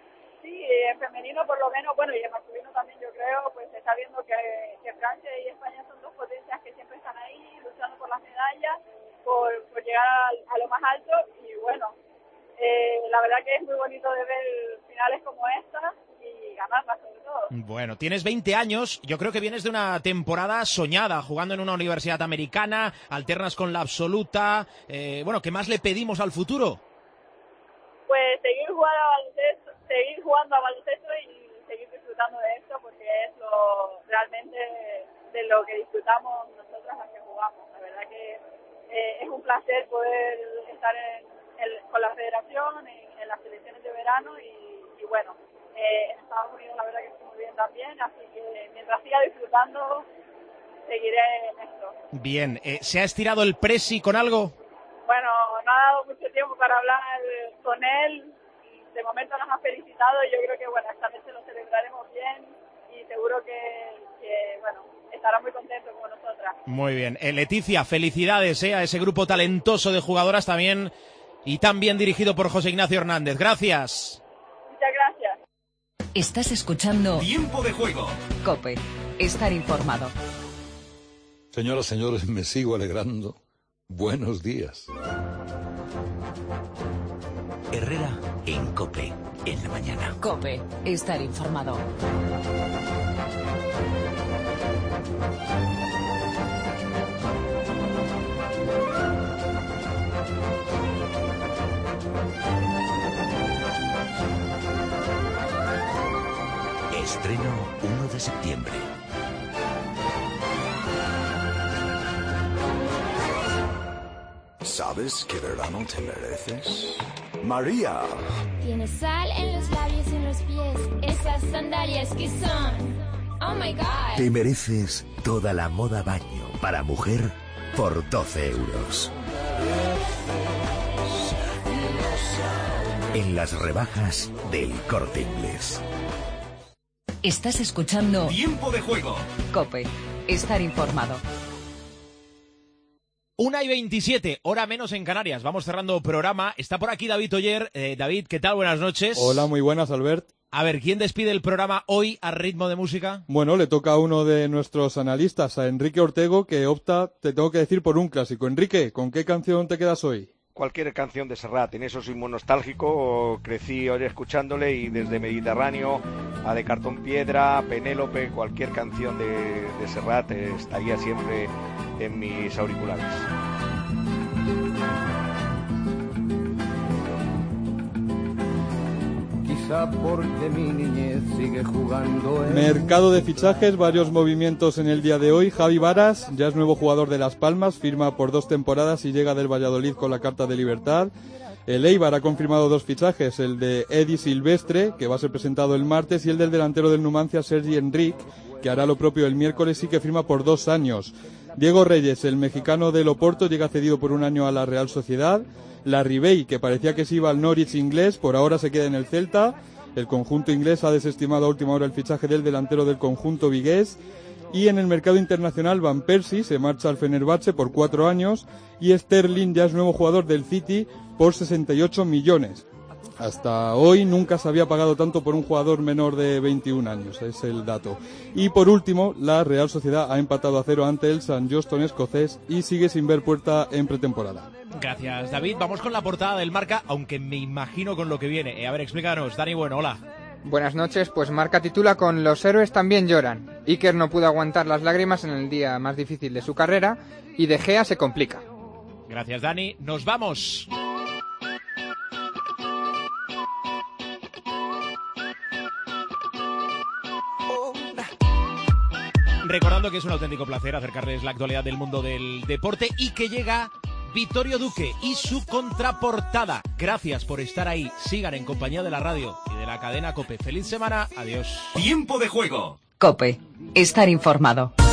Sí, en femenino por lo menos, bueno, y en masculino también yo creo, pues se está viendo que, que Francia y España son dos potencias que siempre están ahí luchando por las medallas, por, por llegar a, a lo más alto y bueno, eh, la verdad que es muy bonito de ver finales como esta y ganarlas sobre todo. Bueno, tienes veinte años, yo creo que vienes de una temporada soñada, jugando en una universidad americana, alternas con la absoluta, eh, bueno, ¿qué más le pedimos al futuro? Pues seguir jugando a baloncesto, seguir jugando a baloncesto y seguir disfrutando de esto porque es lo realmente de lo que disfrutamos nosotras las que jugamos. La verdad que eh, es un placer poder estar en, en, con la federación, en, en las selecciones de verano y, y bueno, eh, en Estados Unidos la verdad que estoy muy bien también, así que mientras siga disfrutando seguiré en esto. Bien, eh, ¿se ha estirado el presi con algo? Bueno, no ha dado mucho tiempo para hablar con él, de momento nos ha felicitado y yo creo que bueno, esta noche lo celebraremos bien y seguro que, que bueno, estará muy contento con nosotras. Muy bien, eh, Leticia, felicidades eh, a ese grupo talentoso de jugadoras también y tan bien dirigido por José Ignacio Hernández. Gracias. Muchas gracias. Estás escuchando Tiempo de Juego. COPE. Estar informado. Señoras, señores, me sigo alegrando. Buenos días. Herrera en COPE, en la mañana. COPE. Estar informado. Estreno uno de septiembre. ¿Sabes qué verano te mereces? María. Tienes sal en los labios y en los pies. Esas sandalias que son... Oh my God. Te mereces toda la moda baño para mujer por doce euros. En las rebajas del Corte Inglés. Estás escuchando Tiempo de Juego. COPE. Estar informado. Una y veintisiete, hora menos en Canarias. Vamos cerrando programa. Está por aquí David Oyer. Eh, David, ¿qué tal? Buenas noches. Hola, muy buenas, Albert. A ver, ¿quién despide el programa hoy a ritmo de música? Bueno, le toca a uno de nuestros analistas, a Enrique Ortego, que opta, te tengo que decir, por un clásico. Enrique, ¿con qué canción te quedas hoy? Cualquier canción de Serrat, en eso soy muy nostálgico, crecí hoy escuchándole y desde Mediterráneo a De Cartón Piedra, Penélope, cualquier canción de, de Serrat eh, estaría siempre en mis auriculares. Quizá porque mi niñez sigue jugando en... Mercado de fichajes, varios movimientos en el día de hoy. Javi Varas ya es nuevo jugador de Las Palmas, firma por dos temporadas y llega del Valladolid con la carta de libertad. El Eibar ha confirmado dos fichajes, el de Edi Silvestre, que va a ser presentado el martes, y el del delantero del Numancia, Sergi Enrique, que hará lo propio el miércoles y que firma por dos años. Diego Reyes, el mexicano del Oporto, llega cedido por un año a la Real Sociedad. La Ribey, que parecía que se iba al Norwich inglés, por ahora se queda en el Celta. El conjunto inglés ha desestimado a última hora el fichaje del delantero del conjunto vigués. Y en el mercado internacional, Van Persie se marcha al Fenerbahce por cuatro años y Sterling ya es nuevo jugador del City por sesenta y ocho millones. Hasta hoy nunca se había pagado tanto por un jugador menor de veintiún años, es el dato. Y por último, la Real Sociedad ha empatado a cero ante el San Johnstone escocés y sigue sin ver puerta en pretemporada. Gracias, David. Vamos con la portada del Marca, aunque me imagino con lo que viene. Eh, a ver, explícanos. Dani Bueno, hola. Buenas noches, pues Marca titula con Los héroes también lloran. Iker no pudo aguantar las lágrimas en el día más difícil de su carrera y De Gea se complica. Gracias, Dani. Nos vamos. Recordando que es un auténtico placer acercarles la actualidad del mundo del deporte y que llega Vittorio Duque y su contraportada. Gracias por estar ahí. Sigan en compañía de la radio y de la cadena COPE. Feliz semana. Adiós. Tiempo de Juego. COPE. Estar informado.